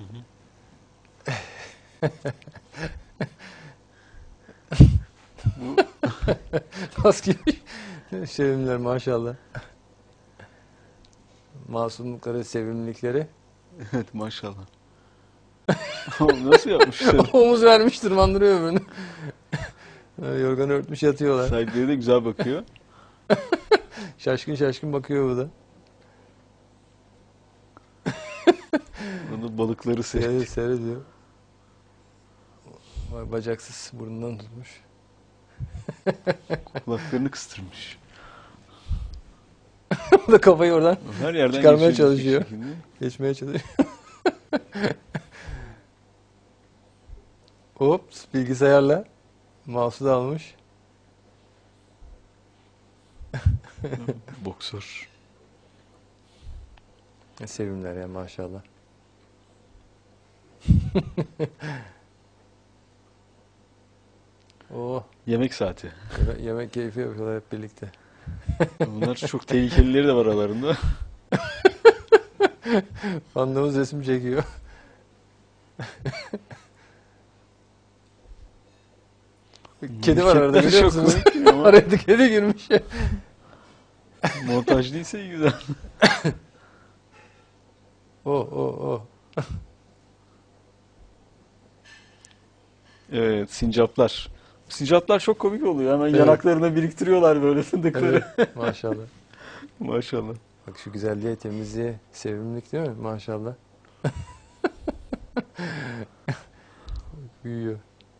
Speaker 1: Nasıl gibi? Sevimliler maşallah. Masumlukları, sevimlilikleri.
Speaker 2: Evet maşallah. Nasıl yapmışlar?
Speaker 1: Omuz vermiş tırmandırıyor öbürünü. Yorganı örtmüş yatıyorlar.
Speaker 2: Sahipleri de güzel bakıyor.
Speaker 1: Şaşkın şaşkın bakıyor bu da.
Speaker 2: Onu balıkları seyrediyor.
Speaker 1: Seyrediyor. Vay, bacaksız burnundan tutmuş.
Speaker 2: Kulaklarını kıstırmış.
Speaker 1: O da kafayı oradan
Speaker 2: Her yerden
Speaker 1: çıkarmaya
Speaker 2: geçiyor
Speaker 1: çalışıyor.
Speaker 2: bir şekilde.
Speaker 1: Geçmeye çalışıyor. Ops, bilgisayarla mouse'u da almış.
Speaker 2: Boksör.
Speaker 1: Ne sevimler ya maşallah. Oh,
Speaker 2: Yemek saati.
Speaker 1: yemek keyfi yapıyorlar hep birlikte.
Speaker 2: Bunlar çok tehlikelileri de var aralarında.
Speaker 1: Pandamız resim çekiyor. Kedi var arada
Speaker 2: Kediler
Speaker 1: görüyor
Speaker 2: çok
Speaker 1: musunuz?
Speaker 2: komik ama
Speaker 1: Araya da kedi girmiş.
Speaker 2: montaj değilse iyi güzel.
Speaker 1: Oh.
Speaker 2: Evet, sincaplar. Sincaplar çok komik oluyor. Hemen
Speaker 1: Evet.
Speaker 2: yanaklarına biriktiriyorlar böyle fındıkları.
Speaker 1: Evet, maşallah.
Speaker 2: Maşallah.
Speaker 1: Bak şu güzelliğe, temizliğe, sevimlilik değil mi? Maşallah. Büyüyor.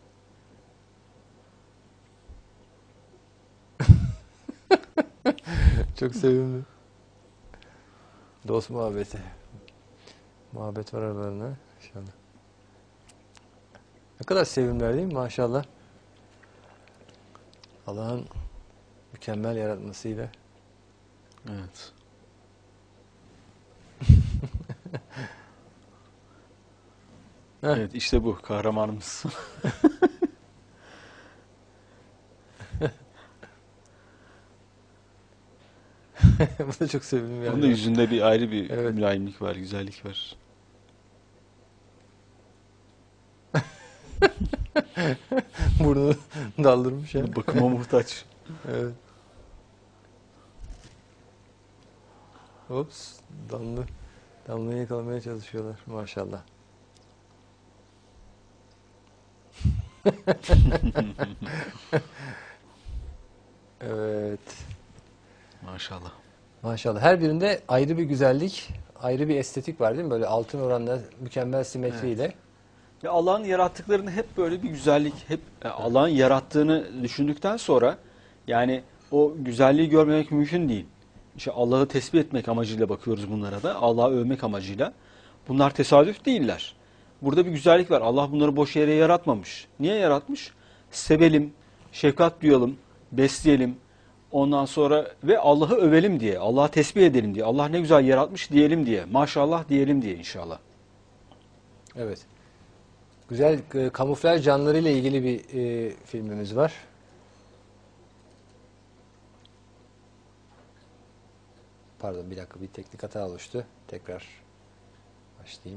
Speaker 1: Çok sevimli. Dost muhabbeti. Muhabbet var aralarında inşallah. Ne kadar sevimler değil mi maşallah. Allah'ın mükemmel yaratmasıyla.
Speaker 2: Evet. Evet işte bu kahramanımız.
Speaker 1: Bu da çok sevimli.
Speaker 2: Onun da yüzünde bir ayrı bir
Speaker 1: Evet.
Speaker 2: mülayimlik var, güzellik var.
Speaker 1: Burnunu daldırmış ya.
Speaker 2: Bakıma muhtaç.
Speaker 1: Evet. Ops, damlayı yakalamaya çalışıyorlar maşallah. Evet.
Speaker 2: Maşallah.
Speaker 1: Maşallah. Her birinde ayrı bir güzellik, ayrı bir estetik var değil mi? Böyle altın oranla mükemmel simetriyle.
Speaker 2: Ya Allah'ın yarattıklarını hep böyle bir güzellik, hep Allah'ın yarattığını düşündükten sonra yani o güzelliği görmemek mümkün değil. İşte Allah'ı tesbih etmek amacıyla bakıyoruz bunlara da. Allah'ı övmek amacıyla. Bunlar tesadüf değiller. Burada bir güzellik var. Allah bunları boş yere yaratmamış. Niye yaratmış? Sevelim, şefkat duyalım, besleyelim. Ondan sonra ve Allah'ı övelim diye, Allah'ı tesbih edelim diye, Allah ne güzel yaratmış diyelim diye, maşallah diyelim diye inşallah.
Speaker 1: Evet. Güzel kamuflaj canlılarıyla ilgili bir filmimiz var. Pardon, bir dakika, bir teknik hata oluştu. Tekrar başlayayım.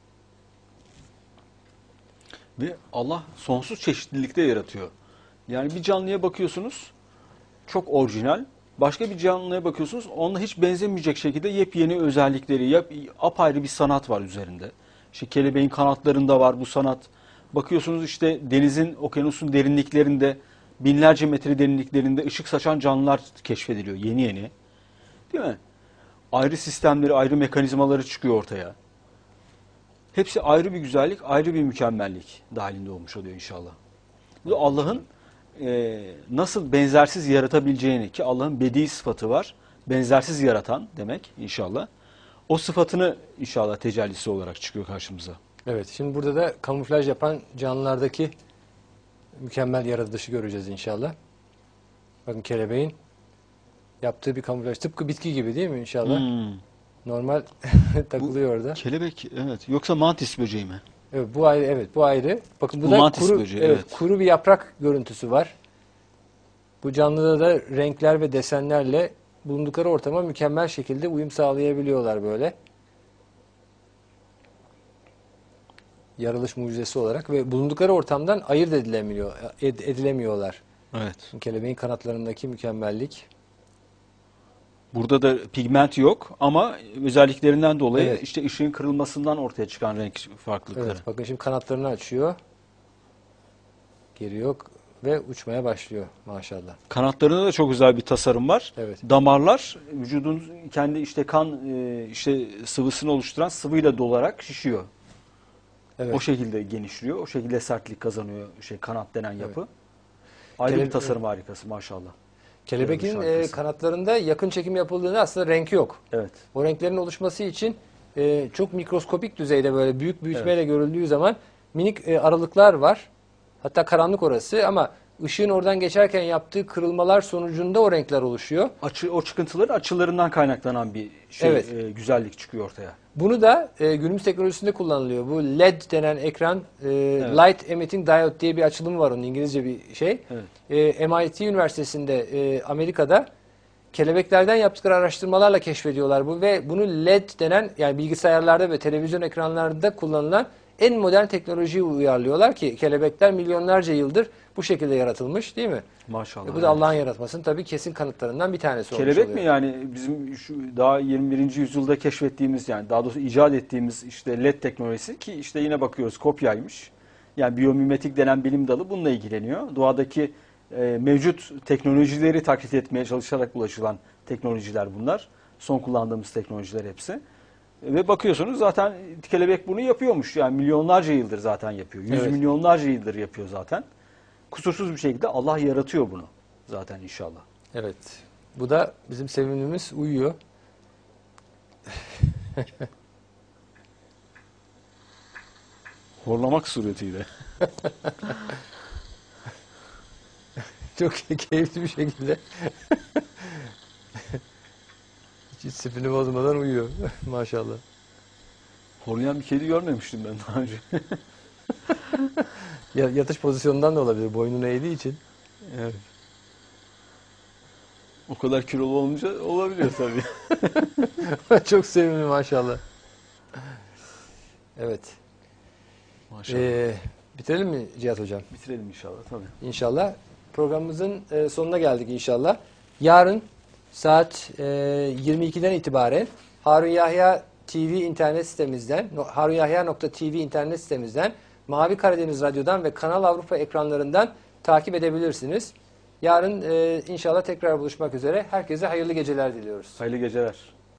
Speaker 2: Ve Allah sonsuz çeşitlilikte yaratıyor. Yani bir canlıya bakıyorsunuz, çok orijinal. Başka bir canlıya bakıyorsunuz, onunla hiç benzemeyecek şekilde yepyeni özellikleri, apayrı bir sanat var üzerinde. İşte kelebeğin kanatlarında var bu sanat. Bakıyorsunuz işte denizin, okyanusun derinliklerinde, binlerce metre derinliklerinde ışık saçan canlılar keşfediliyor yeni yeni. Değil mi? Ayrı sistemleri, ayrı mekanizmaları çıkıyor ortaya. Hepsi ayrı bir güzellik, ayrı bir mükemmellik dahilinde olmuş oluyor inşallah. Bu da Allah'ın nasıl benzersiz yaratabileceğini, ki Allah'ın bedi sıfatı var. Benzersiz yaratan demek inşallah. O sıfatını inşallah tecellisi olarak çıkıyor karşımıza.
Speaker 1: Evet, şimdi burada da kamuflaj yapan canlılardaki mükemmel yaratılışı göreceğiz inşallah. Bakın kelebeğin yaptığı bir kamuflaj. Tıpkı bitki gibi değil mi inşallah? Normal takılıyor orada.
Speaker 2: Kelebek, evet. Yoksa mantis böceği mi?
Speaker 1: Evet, bu ayrı, evet, bu ayrı. Bakın bu
Speaker 2: Bu
Speaker 1: da
Speaker 2: mantis
Speaker 1: kuru,
Speaker 2: böceği,
Speaker 1: evet,
Speaker 2: evet.
Speaker 1: kuru bir yaprak görüntüsü var. Bu canlıda da renkler ve desenlerle bulundukları ortama mükemmel şekilde uyum sağlayabiliyorlar böyle. Yaratılış mucizesi olarak ve bulundukları ortamdan ayırt edilemiyorlar.
Speaker 2: Evet.
Speaker 1: Kelebeğin kanatlarındaki mükemmellik.
Speaker 2: Burada da pigment yok ama özelliklerinden dolayı
Speaker 1: Evet.
Speaker 2: işte ışığın kırılmasından ortaya çıkan renk farklılıkları.
Speaker 1: Evet, bakın şimdi kanatlarını açıyor. Geriyor ve uçmaya başlıyor maşallah.
Speaker 2: Kanatlarında da çok güzel bir tasarım var.
Speaker 1: Evet.
Speaker 2: Damarlar vücudun kendi işte kan işte sıvısını oluşturan sıvıyla dolarak şişiyor.
Speaker 1: Evet.
Speaker 2: O şekilde genişliyor. O şekilde sertlik kazanıyor kanat denen yapı. Ayrı
Speaker 1: Kele-
Speaker 2: bir tasarım harikası maşallah.
Speaker 1: Kelebeğin
Speaker 2: Yaratılış harikası.
Speaker 1: kanatlarında yakın çekim yapıldığında aslında renk yok.
Speaker 2: Evet.
Speaker 1: O renklerin oluşması için çok mikroskopik düzeyde böyle büyük büyütmeyle görüldüğü zaman minik aralıklar var. Hatta karanlık orası ama ışığın oradan geçerken yaptığı kırılmalar sonucunda o renkler oluşuyor.
Speaker 2: O çıkıntıların açılarından kaynaklanan bir
Speaker 1: Evet.
Speaker 2: güzellik çıkıyor ortaya.
Speaker 1: Bunu da günümüz teknolojisinde kullanılıyor. Bu LED denen ekran, Light Emitting Diode diye bir açılımı var, onun İngilizce bir şey.
Speaker 2: Evet.
Speaker 1: MIT Üniversitesi'nde Amerika'da kelebeklerden yaptıkları araştırmalarla keşfediyorlar bu ve bunu LED denen, yani bilgisayarlarda ve televizyon ekranlarında kullanılan en modern teknolojiyi uyarlıyorlar ki kelebekler milyonlarca yıldır bu şekilde yaratılmış, değil mi?
Speaker 2: Maşallah.
Speaker 1: Bu da Allah'ın yaratmasının tabii kesin kanıtlarından bir tanesi olmuş
Speaker 2: Kelebek
Speaker 1: oluyor.
Speaker 2: mi yani bizim şu daha 21. yüzyılda keşfettiğimiz, yani daha doğrusu icat ettiğimiz işte LED teknolojisi, ki işte yine bakıyoruz kopyaymış. Yani biyomimetik denen bilim dalı bununla ilgileniyor. Doğadaki mevcut teknolojileri taklit etmeye çalışarak ulaşılan teknolojiler bunlar. Son kullandığımız teknolojiler hepsi. Ve bakıyorsunuz zaten kelebek bunu yapıyormuş. Yani milyonlarca yıldır zaten yapıyor. Yüz
Speaker 1: Evet.
Speaker 2: milyonlarca yıldır yapıyor zaten. Kusursuz bir şekilde Allah yaratıyor bunu zaten inşallah.
Speaker 1: Evet. Bu da bizim sevimlimiz uyuyor.
Speaker 2: Horlamak suretiyle.
Speaker 1: Çok keyifli bir şekilde. Hiç spini bozmadan uyuyor. Maşallah.
Speaker 2: Horlayan bir kedi görmemiştim ben daha önce.
Speaker 1: Yatış pozisyonundan da olabilir. Boynunu eğdiği için.
Speaker 2: Evet. O kadar kilolu olunca olabiliyor tabii.
Speaker 1: Çok sevimli maşallah. Evet.
Speaker 2: Maşallah.
Speaker 1: Bitirelim mi Cihat Hocam?
Speaker 2: Bitirelim inşallah tabii.
Speaker 1: İnşallah. Programımızın sonuna geldik inşallah. Yarın saat 22'den itibaren Harun Yahya TV internet sitemizden, harunyahya.tv internet sitemizden, Mavi Karadeniz Radyo'dan ve Kanal Avrupa ekranlarından takip edebilirsiniz. Yarın inşallah tekrar buluşmak üzere. Herkese hayırlı geceler diliyoruz.
Speaker 2: Hayırlı geceler.